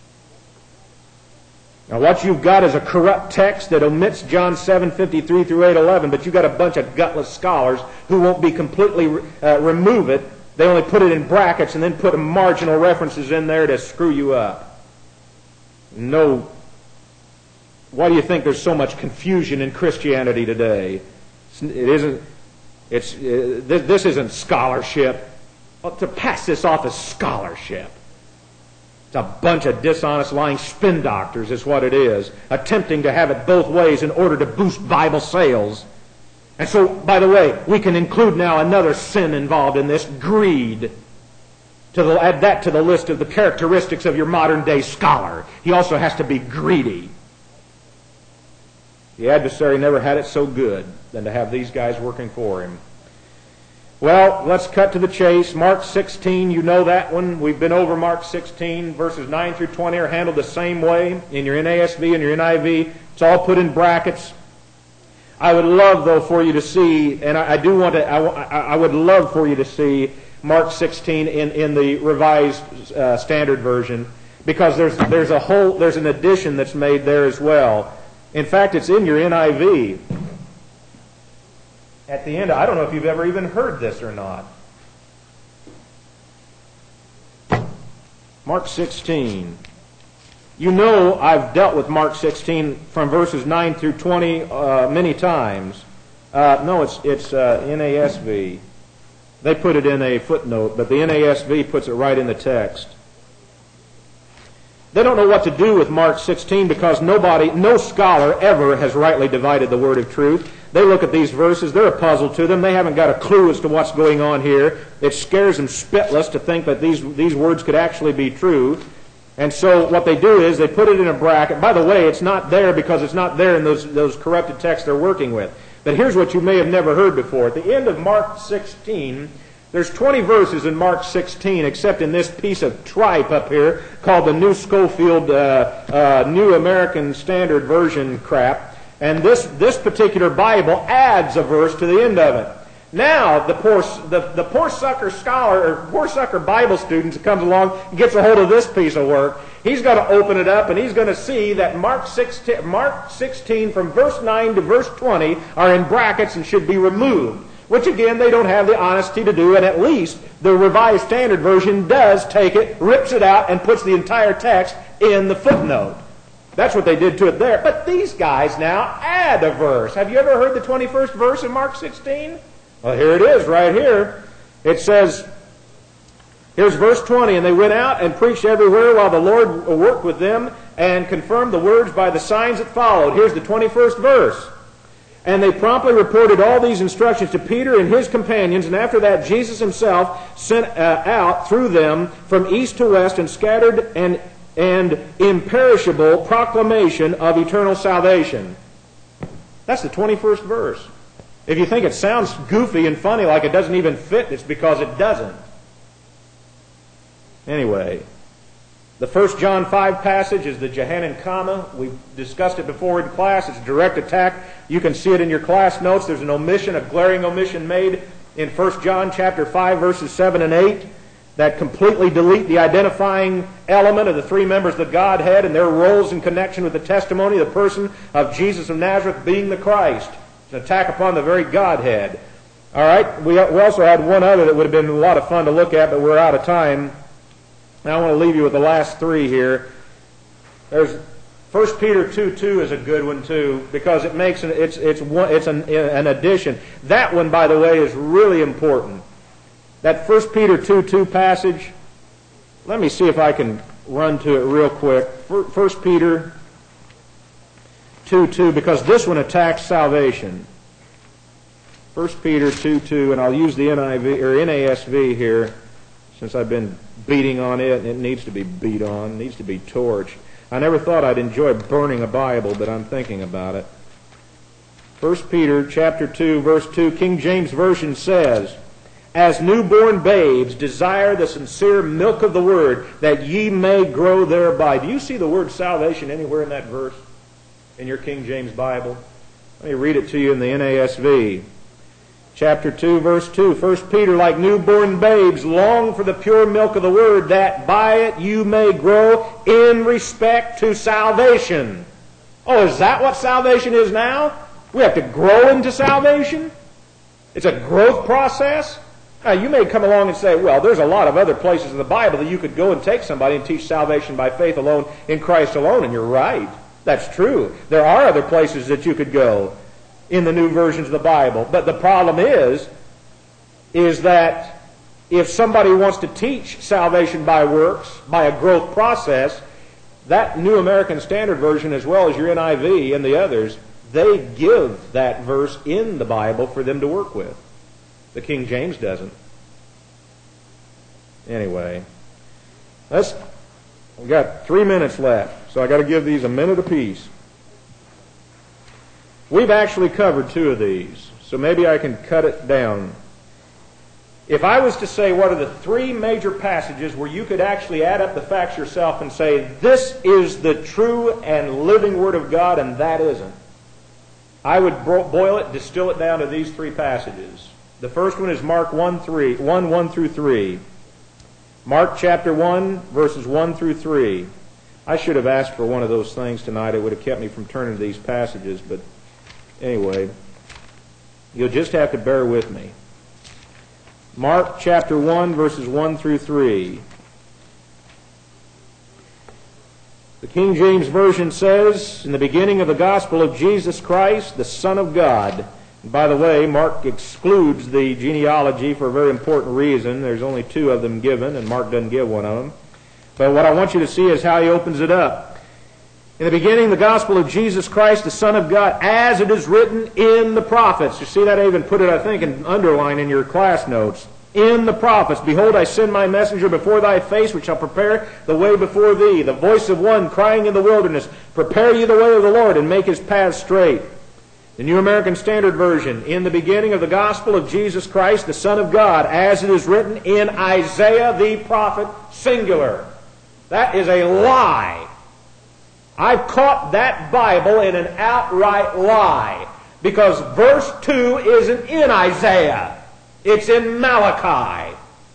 Now what you've got is a corrupt text that omits John 7:53 through 8:11, but you've got a bunch of gutless scholars who won't be completely remove it. They only put it in brackets and then put marginal references in there to screw you up. No. Why do you think there's so much confusion in Christianity today? This isn't scholarship. Well, to pass this off as scholarship. It's a bunch of dishonest, lying spin doctors is what it is, attempting to have it both ways in order to boost Bible sales. And so, by the way, we can include now another sin involved in this, greed. Add that to the list of the characteristics of your modern-day scholar. He also has to be greedy. The adversary never had it so good than to have these guys working for him. Well, let's cut to the chase. Mark 16, you know that one. We've been over Mark 16. Verses 9 through 20 are handled the same way in your NASV and your NIV. It's all put in brackets. I would love, though, for you to see, and I would love for you to see Mark 16 in the Revised Standard Version, because there's an addition that's made there as well. In fact, it's in your NIV. At the end, I don't know if you've ever even heard this or not. Mark 16. You know I've dealt with Mark 16 from verses 9 through 20 many times. No, it's NASV. They put it in a footnote, but the NASV puts it right in the text. They don't know what to do with Mark 16 because no scholar ever has rightly divided the word of truth. They look at these verses, they're a puzzle to them. They haven't got a clue as to what's going on here. It scares them spitless to think that these words could actually be true. And so what they do is they put it in a bracket. By the way, it's not there because it's not there in those corrupted texts they're working with. But here's what you may have never heard before. At the end of Mark 16, there's 20 verses in Mark 16, except in this piece of tripe up here called the New Scofield New American Standard Version crap. And this particular Bible adds a verse to the end of it. Now, the poor sucker scholar, or poor sucker Bible student that comes along and gets a hold of this piece of work, he's going to open it up and he's going to see that Mark 16 from verse 9 to verse 20 are in brackets and should be removed. Which again, they don't have the honesty to do, and at least the Revised Standard Version does take it, rips it out, and puts the entire text in the footnote. That's what they did to it there. But these guys now add a verse. Have you ever heard the 21st verse in Mark 16? Well, here it is right here. It says, Here's verse 20. And they went out and preached everywhere while the Lord worked with them and confirmed the words by the signs that followed. Here's the 21st verse. And they promptly reported all these instructions to Peter and his companions, and after that Jesus himself sent out through them from east to west and scattered an imperishable proclamation of eternal salvation. That's the 21st verse. If you think it sounds goofy and funny like it doesn't even fit, it's because it doesn't. Anyway, the 1 John 5 passage is the Johannine comma. We've discussed it before in class. It's a direct attack. You can see it in your class notes. There's an omission, a glaring omission made in 1 John chapter 5, verses 7 and 8 that completely delete the identifying element of the three members of the Godhead and their roles in connection with the testimony of the person of Jesus of Nazareth being the Christ. It's an attack upon the very Godhead. All right, we also had one other that would have been a lot of fun to look at, but we're out of time. Now I want to leave you with the last three here. There's 1 Peter 2:2 is a good one too, because it makes an addition. That one, by the way, is really important. That 1 Peter 2:2 passage. Let me see if I can run to it real quick. 1 Peter 2:2, because this one attacks salvation. 1 Peter 2:2, and I'll use the NASV here, since I've been beating on it, and it needs to be beat on, it needs to be torched. I never thought I'd enjoy burning a Bible, but I'm thinking about it. 1 Peter chapter 2, verse 2, King James Version says, "As newborn babes, desire the sincere milk of the Word, that ye may grow thereby." Do you see the word salvation anywhere in that verse in your King James Bible? Let me read it to you in the NASV. Chapter 2, verse 2, 1 Peter, "Like newborn babes, long for the pure milk of the Word, that by it you may grow in respect to salvation." Oh, is that what salvation is now? We have to grow into salvation? It's a growth process? Now, you may come along and say, well, there's a lot of other places in the Bible that you could go and take somebody and teach salvation by faith alone, in Christ alone, and you're right. That's true. There are other places that you could go in the new versions of the Bible. But the problem is that if somebody wants to teach salvation by works, by a growth process, that New American Standard Version, as well as your NIV and the others, they give that verse in the Bible for them to work with. The King James doesn't. Anyway, we've got 3 minutes left, so I've got to give these a minute apiece. We've actually covered 2 of these, so maybe I can cut it down. If I was to say what are the 3 major passages where you could actually add up the facts yourself and say, this is the true and living Word of God and that isn't, I would boil it, distill it down to these 3 passages. The first one is Mark 1 through 3. Mark chapter 1, verses 1 through 3. I should have asked for one of those things tonight. It would have kept me from turning to these passages, but anyway, you'll just have to bear with me. Mark chapter 1, verses 1 through 3. The King James Version says, "In the beginning of the gospel of Jesus Christ, the Son of God." And by the way, Mark excludes the genealogy for a very important reason. There's only 2 of them given, and Mark doesn't give one of them. But what I want you to see is how he opens it up. "In the beginning, the gospel of Jesus Christ, the Son of God, as it is written in the prophets." You see that? I even put it, I think, in underline in your class notes. "In the prophets, behold, I send my messenger before thy face, which shall prepare the way before thee. The voice of one crying in the wilderness, prepare ye the way of the Lord, and make his paths straight." The New American Standard Version, "In the beginning of the gospel of Jesus Christ, the Son of God, as it is written in Isaiah the prophet," singular. That is a lie. I've caught that Bible in an outright lie, because verse 2 isn't in Isaiah. It's in Malachi.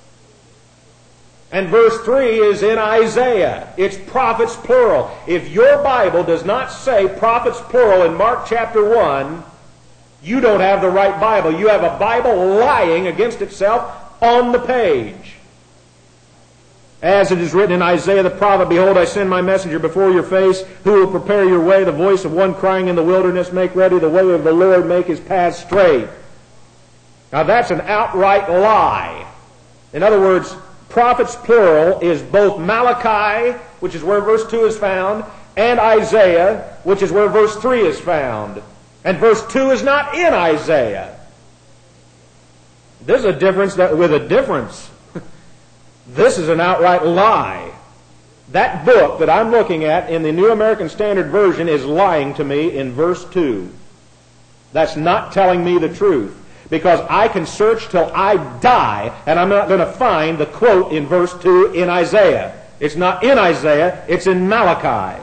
And verse 3 is in Isaiah. It's prophets plural. If your Bible does not say prophets plural in Mark chapter 1, you don't have the right Bible. You have a Bible lying against itself on the page. "As it is written in Isaiah the prophet, behold, I send my messenger before your face, who will prepare your way, the voice of one crying in the wilderness, make ready the way of the Lord, make his path straight." Now that's an outright lie. In other words, prophets plural is both Malachi, which is where verse 2 is found, and Isaiah, which is where verse 3 is found. And verse 2 is not in Isaiah. There's a difference with a difference. This is an outright lie. That book that I'm looking at in the New American Standard Version is lying to me in verse 2. That's not telling me the truth. Because I can search till I die, and I'm not going to find the quote in verse 2 in Isaiah. It's not in Isaiah, it's in Malachi.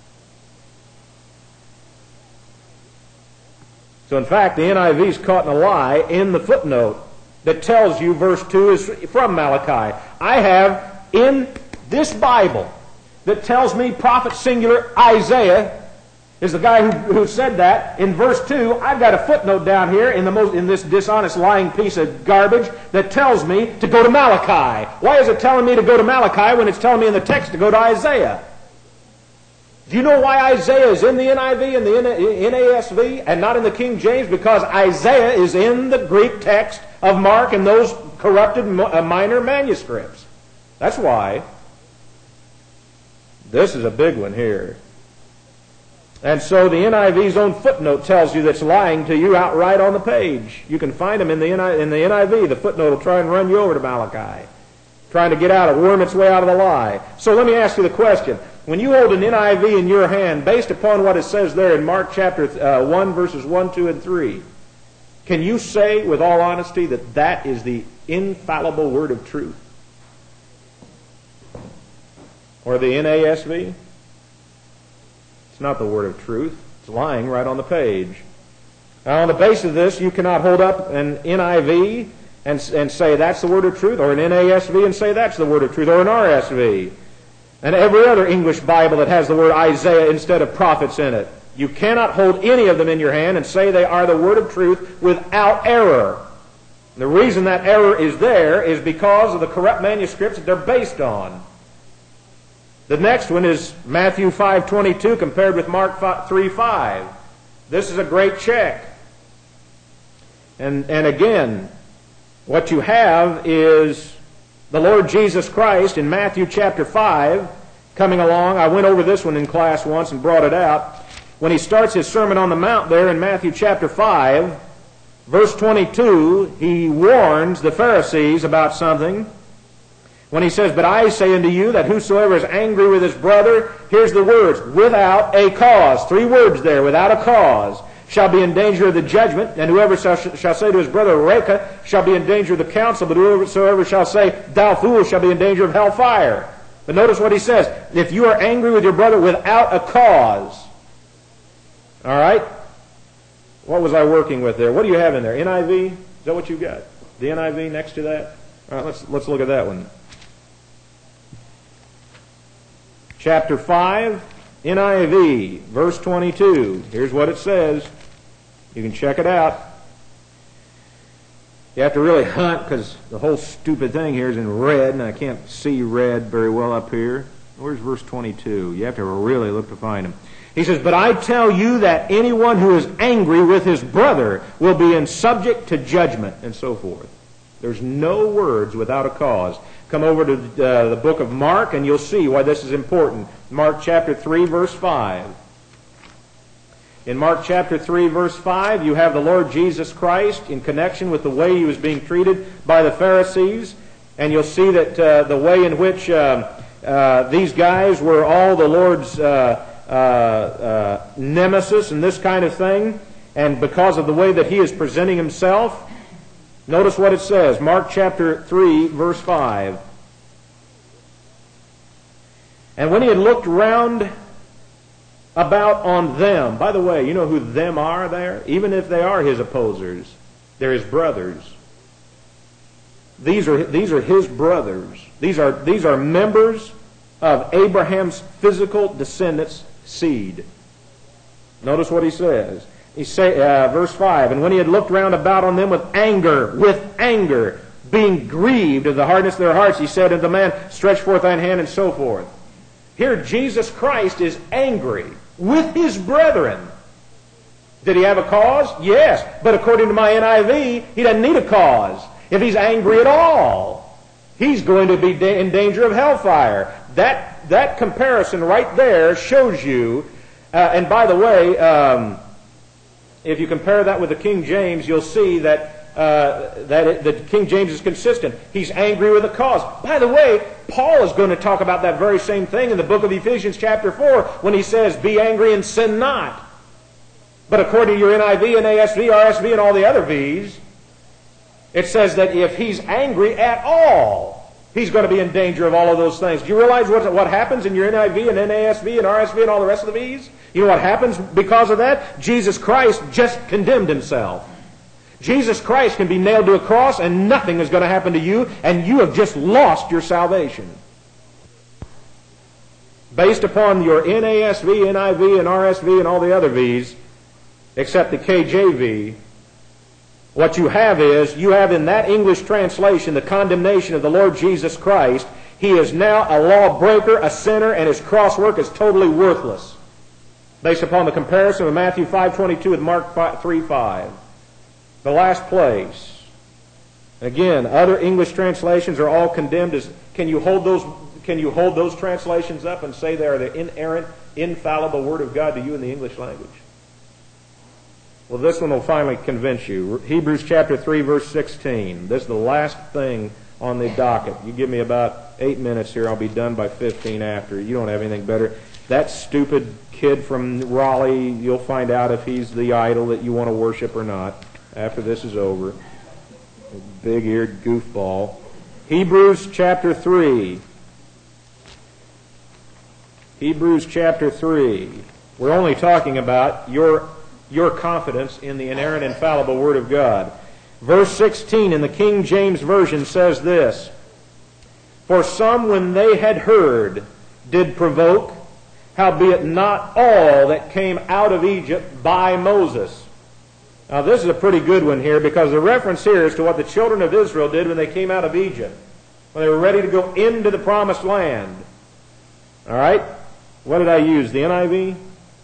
So in fact, the NIV is caught in a lie in the footnote that tells you verse 2 is from Malachi. I have in this Bible that tells me prophet singular Isaiah is the guy who said that. In verse 2, I've got a footnote down here in this dishonest lying piece of garbage that tells me to go to Malachi. Why is it telling me to go to Malachi when it's telling me in the text to go to Isaiah? Do you know why Isaiah is in the NIV and the NASV and not in the King James? Because Isaiah is in the Greek text of Mark and those corrupted minor manuscripts. That's why. This is a big one here. And so the NIV's own footnote tells you that's lying to you outright on the page. You can find them in the NIV. The footnote will try and run you over to Malachi, trying to worm its way out of the lie. So let me ask you the question. When you hold an NIV in your hand, based upon what it says there in Mark chapter 1, verses 1, 2, and 3, can you say with all honesty that that is the infallible word of truth? Or the NASV? It's not the word of truth. It's lying right on the page. Now, on the basis of this, you cannot hold up an NIV and say that's the word of truth, or an NASV and say that's the word of truth, or an RSV, and every other English Bible that has the word Isaiah instead of prophets in it. You cannot hold any of them in your hand and say they are the word of truth without error. The reason that error is there is because of the corrupt manuscripts that they're based on. The next one is Matthew 5:22 compared with Mark 3:5. This is a great check. And again, what you have is the Lord Jesus Christ in Matthew chapter 5 coming along. I went over this one in class once and brought it out. When he starts his Sermon on the Mount there in Matthew chapter 5, verse 22, he warns the Pharisees about something. When he says, "But I say unto you that whosoever is angry with his brother," here's the words, "without a cause," 3 words there, "without a cause, shall be in danger of the judgment, and whoever shall say to his brother, Reka, shall be in danger of the council, but whosoever shall say, Thou fool, shall be in danger of hellfire." But notice what he says, if you are angry with your brother without a cause. All right? What was I working with there? What do you have in there? NIV? Is that what you got? The NIV next to that? All right, let's look at that one. Chapter 5, NIV, verse 22. Here's what it says. You can check it out. You have to really hunt because the whole stupid thing here is in red, and I can't see red very well up here. Where's verse 22? You have to really look to find him. He says, "But I tell you that anyone who is angry with his brother will be in subject to judgment," and so forth. There's no words without a cause. Come over to the book of Mark and you'll see why this is important. Mark chapter 3, verse 5. In Mark chapter 3, verse 5, you have the Lord Jesus Christ in connection with the way he was being treated by the Pharisees. And you'll see that the way in which these guys were all the Lord's nemesis and this kind of thing. And because of the way that he is presenting himself, notice what it says. Mark chapter 3, verse 5. "And when he had looked round about on them," by the way, you know who them are there? Even if they are his opposers, they're his brothers. These are his brothers. These are members of Abraham's physical descendants' seed. Notice what he says. Verse 5, "And when he had looked round about on them with anger, being grieved of the hardness of their hearts, he said unto the man, Stretch forth thine hand," and so forth. Here Jesus Christ is angry with his brethren. Did he have a cause? Yes. But according to my NIV, he doesn't need a cause if he's angry at all. he's going to be in danger of hellfire. That comparison right there shows you, and by the way, if you compare that with the King James, you'll see that the King James is consistent. He's angry with a cause. By the way, Paul is going to talk about that very same thing in the book of Ephesians chapter 4 when he says, be angry and sin not. But according to your NIV and ASV, RSV, and all the other V's, it says that if he's angry at all, he's going to be in danger of all of those things. Do you realize what happens in your NIV and NASV and RSV and all the rest of the V's? You know what happens because of that? Jesus Christ just condemned himself. Jesus Christ can be nailed to a cross and nothing is going to happen to you, and you have just lost your salvation. Based upon your NASV, NIV, and RSV and all the other V's, except the KJV, what you have is, you have in that English translation the condemnation of the Lord Jesus Christ. He is now a lawbreaker, a sinner, and his cross work is totally worthless. Based upon the comparison of Matthew 5:22 with Mark 3:5. The last place. Again, other English translations are all condemned as, can you hold those translations up and say they are the inerrant, infallible Word of God to you in the English language? Well, this one will finally convince you. Hebrews chapter 3, verse 16. This is the last thing on the docket. You give me about 8 minutes here, I'll be done by 15 after. You don't have anything better. That stupid kid from Raleigh, you'll find out if he's the idol that you want to worship or not after this is over. Big-eared goofball. Hebrews chapter 3. Hebrews chapter 3. We're only talking about your confidence in the inerrant, infallible Word of God. Verse 16 in the King James Version says this, for some when they had heard did provoke, howbeit not all that came out of Egypt by Moses. Now this is a pretty good one here, because the reference here is to what the children of Israel did when they came out of Egypt, when they were ready to go into the promised land. All right? What did I use? The NIV?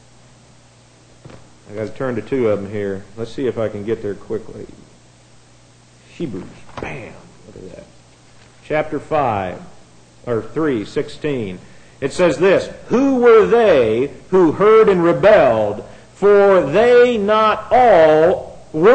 I got to turn to two of them here. Let's see if I can get there quickly. Hebrews. Bam! Look at that. Chapter 5, or 3, 16. It says this, who were they who heard and rebelled? For were they not all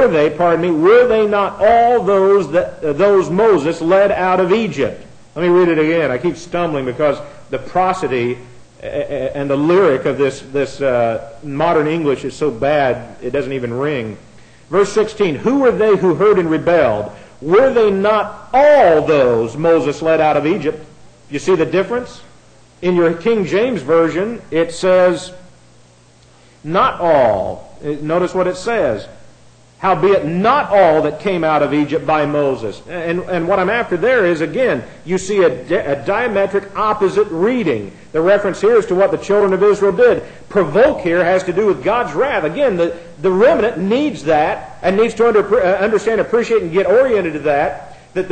those Moses led out of Egypt? Let me read it again. I keep stumbling because the prosody and the lyric of this modern English is so bad it doesn't even ring. Verse 16, who were they who heard and rebelled? Were they not all those Moses led out of Egypt? You see the difference? In your King James Version, it says, not all. Notice what it says. Howbeit not all that came out of Egypt by Moses. And what I'm after there is, again, you see a diametric opposite reading. The reference here is to what the children of Israel did. Provoke here has to do with God's wrath. Again, the remnant needs that and needs to understand, appreciate, and get oriented to that.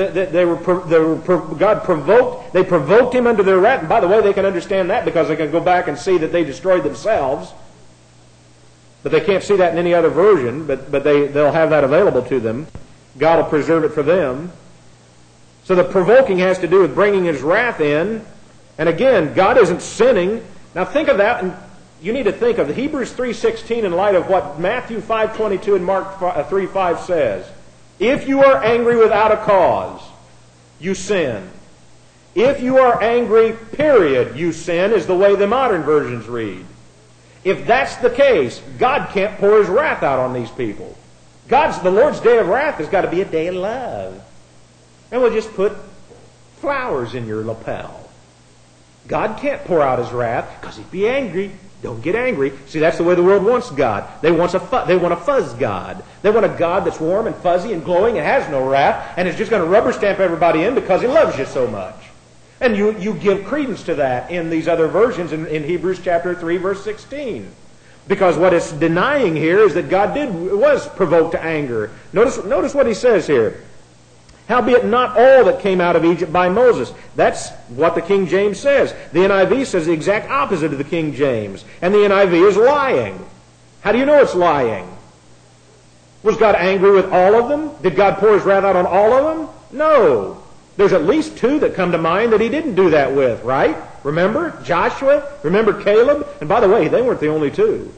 God provoked him under their wrath. And by the way, they can understand that because they can go back and see that they destroyed themselves. But they can't see that in any other version, but they'll have that available to them. God will preserve it for them. So the provoking has to do with bringing his wrath in. And again, God isn't sinning. Now think of that, and you need to think of the Hebrews 3:16 in light of what Matthew 5:22 and Mark 3:5 says. If you are angry without a cause, you sin. If you are angry, period, you sin, is the way the modern versions read. If that's the case, God can't pour his wrath out on these people. The Lord's day of wrath has got to be a day of love. And we'll just put flowers in your lapel. God can't pour out his wrath because he'd be angry. Don't get angry. See, that's the way the world wants God. They want a fuzz God. They want a God that's warm and fuzzy and glowing and has no wrath and is just going to rubber stamp everybody in because he loves you so much. And you give credence to that in these other versions in Hebrews chapter 3, verse 16. Because what it's denying here is that God was provoked to anger. Notice what he says here. Howbeit not all that came out of Egypt by Moses. That's what the King James says. The NIV says the exact opposite of the King James. And the NIV is lying. How do you know it's lying? Was God angry with all of them? Did God pour his wrath out on all of them? No. There's at least two that come to mind that he didn't do that with, right? Remember Joshua? Remember Caleb? And by the way, they weren't the only two.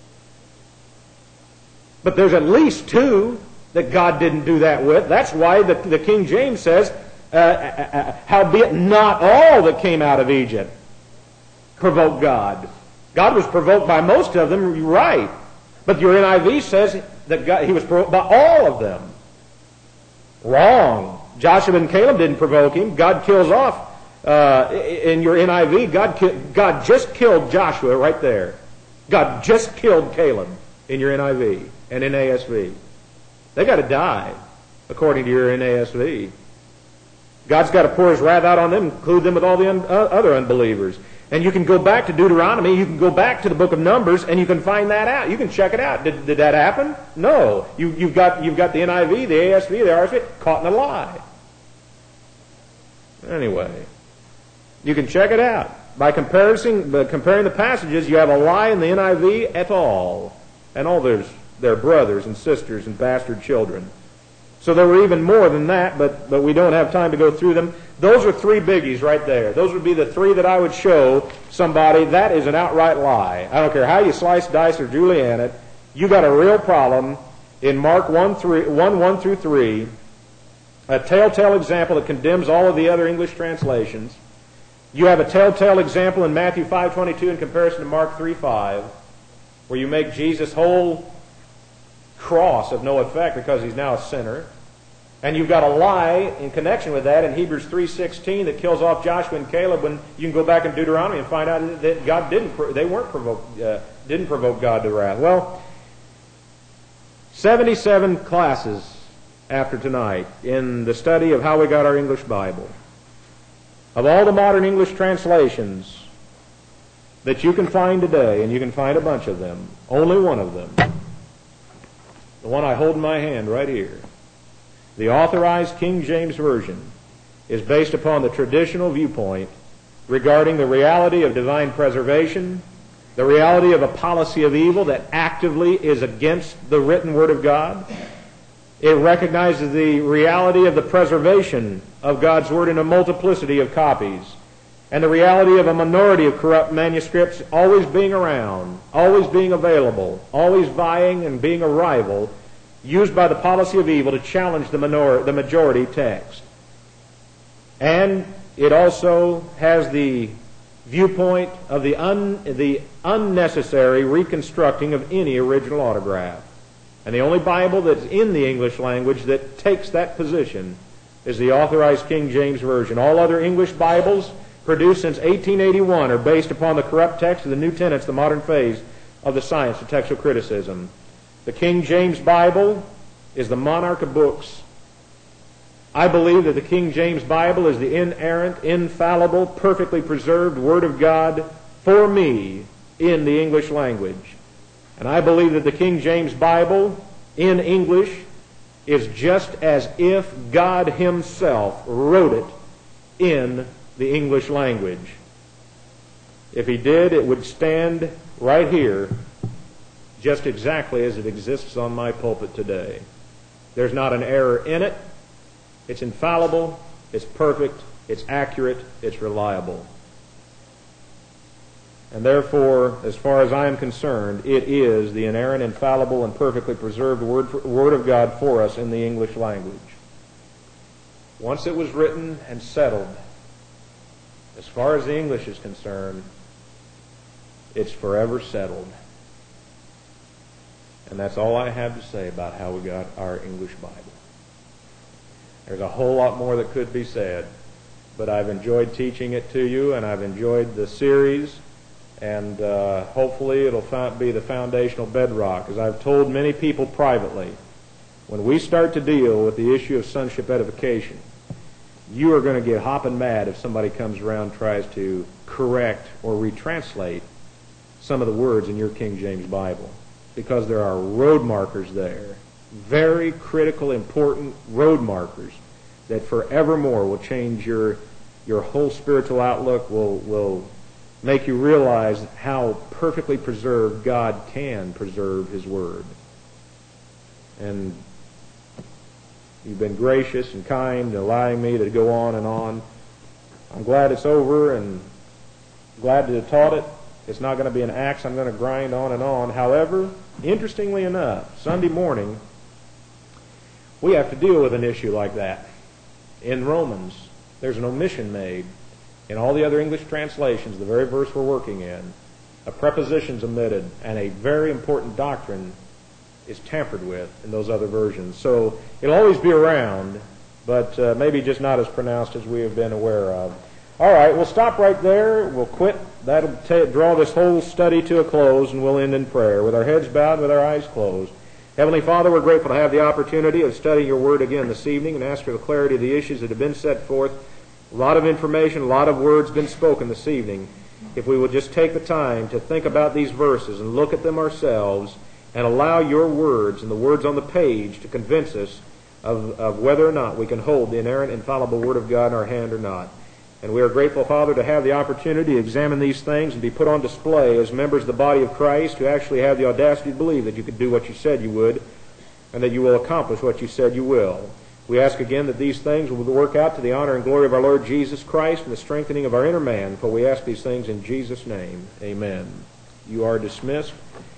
But there's at least two that God didn't do that with. That's why the King James says, howbeit not all that came out of Egypt provoked God. God was provoked by most of them, you're right. But your NIV says that He was provoked by all of them. Wrong. Joshua and Caleb didn't provoke Him. God kills off, in your NIV, God just killed Joshua right there. God just killed Caleb in your NIV and in ASV. They got to die, according to your NASV. God's got to pour His wrath out on them, include them with all the other unbelievers. And you can go back to Deuteronomy, you can go back to the book of Numbers, and you can find that out. You can check it out. Did that happen? No. You've got the NIV, the ASV, the RSV, caught in a lie. Anyway, you can check it out. By comparing the passages, you have a lie in the NIV et al. And all their brothers and sisters and bastard children. So there were even more than that, but we don't have time to go through them. Those are three biggies right there. Those would be the three that I would show somebody. That is an outright lie. I don't care how you slice, dice, or julienne it. You got a real problem in Mark 1 through 3, a telltale example that condemns all of the other English translations. You have a telltale example in Matthew 5:22 in comparison to Mark 3:5, where you make Jesus' whole cross of no effect because He's now a sinner. And you've got a lie in connection with that in Hebrews 3:16 that kills off Joshua and Caleb, when you can go back in Deuteronomy and find out that God didn't provoke God to wrath. Well, 77 classes after tonight in the study of how we got our English Bible. Of all the modern English translations that you can find today, and you can find a bunch of them, only one of them, the one I hold in my hand right here, the Authorized King James Version, is based upon the traditional viewpoint regarding the reality of divine preservation, the reality of a policy of evil that actively is against the written Word of God. It recognizes the reality of the preservation of God's Word in a multiplicity of copies, and the reality of a minority of corrupt manuscripts always being around, always being available, always vying and being a rival, used by the policy of evil to challenge the majority text. And it also has the viewpoint of the unnecessary reconstructing of any original autograph. And the only Bible that's in the English language that takes that position is the Authorized King James Version. All other English Bibles produced since 1881 are based upon the corrupt text of the new tenets, the modern phase of the science of textual criticism. The King James Bible is the monarch of books. I believe that the King James Bible is the inerrant, infallible, perfectly preserved Word of God for me in the English language. And I believe that the King James Bible in English is just as if God Himself wrote it in the English language. If He did, it would stand right here just exactly as it exists on my pulpit today. There's not an error in it. It's infallible, it's perfect, it's accurate, it's reliable. And therefore, as far as I am concerned, it is the inerrant, infallible, and perfectly preserved Word of God for us in the English language. Once it was written and settled, as far as the English is concerned, it's forever settled. And that's all I have to say about how we got our English Bible. There's a whole lot more that could be said, but I've enjoyed teaching it to you, and I've enjoyed the series, and hopefully it'll be the foundational bedrock. As I've told many people privately, when we start to deal with the issue of sonship edification, you are going to get hopping mad if somebody comes around and tries to correct or retranslate some of the words in your King James Bible, because there are road markers there, very critical, important road markers that forevermore will change your whole spiritual outlook, will make you realize how perfectly preserved God can preserve His Word. And You've been gracious and kind in allowing me to go on and on. I'm glad it's over and glad to have taught it. It's not going to be an axe I'm going to grind on and on. However, interestingly enough, Sunday morning, we have to deal with an issue like that. In Romans, there's an omission made. In all the other English translations, the very verse we're working in, a preposition's omitted, and a very important doctrine is tampered with in those other versions. So it'll always be around, but maybe just not as pronounced as we have been aware of. All right, we'll stop right there. We'll quit. That'll draw this whole study to a close, and we'll end in prayer with our heads bowed, with our eyes closed. Heavenly Father, we're grateful to have the opportunity of studying your word again this evening and ask for the clarity of the issues that have been set forth. A lot of information, a lot of words been spoken this evening. If we would just take the time to think about these verses and look at them ourselves and allow your words and the words on the page to convince us of whether or not we can hold the inerrant, infallible Word of God in our hand or not. And we are grateful, Father, to have the opportunity to examine these things and be put on display as members of the body of Christ who actually have the audacity to believe that you could do what you said you would and that you will accomplish what you said you will. We ask again that these things will work out to the honor and glory of our Lord Jesus Christ and the strengthening of our inner man, for we ask these things in Jesus' name. Amen. You are dismissed.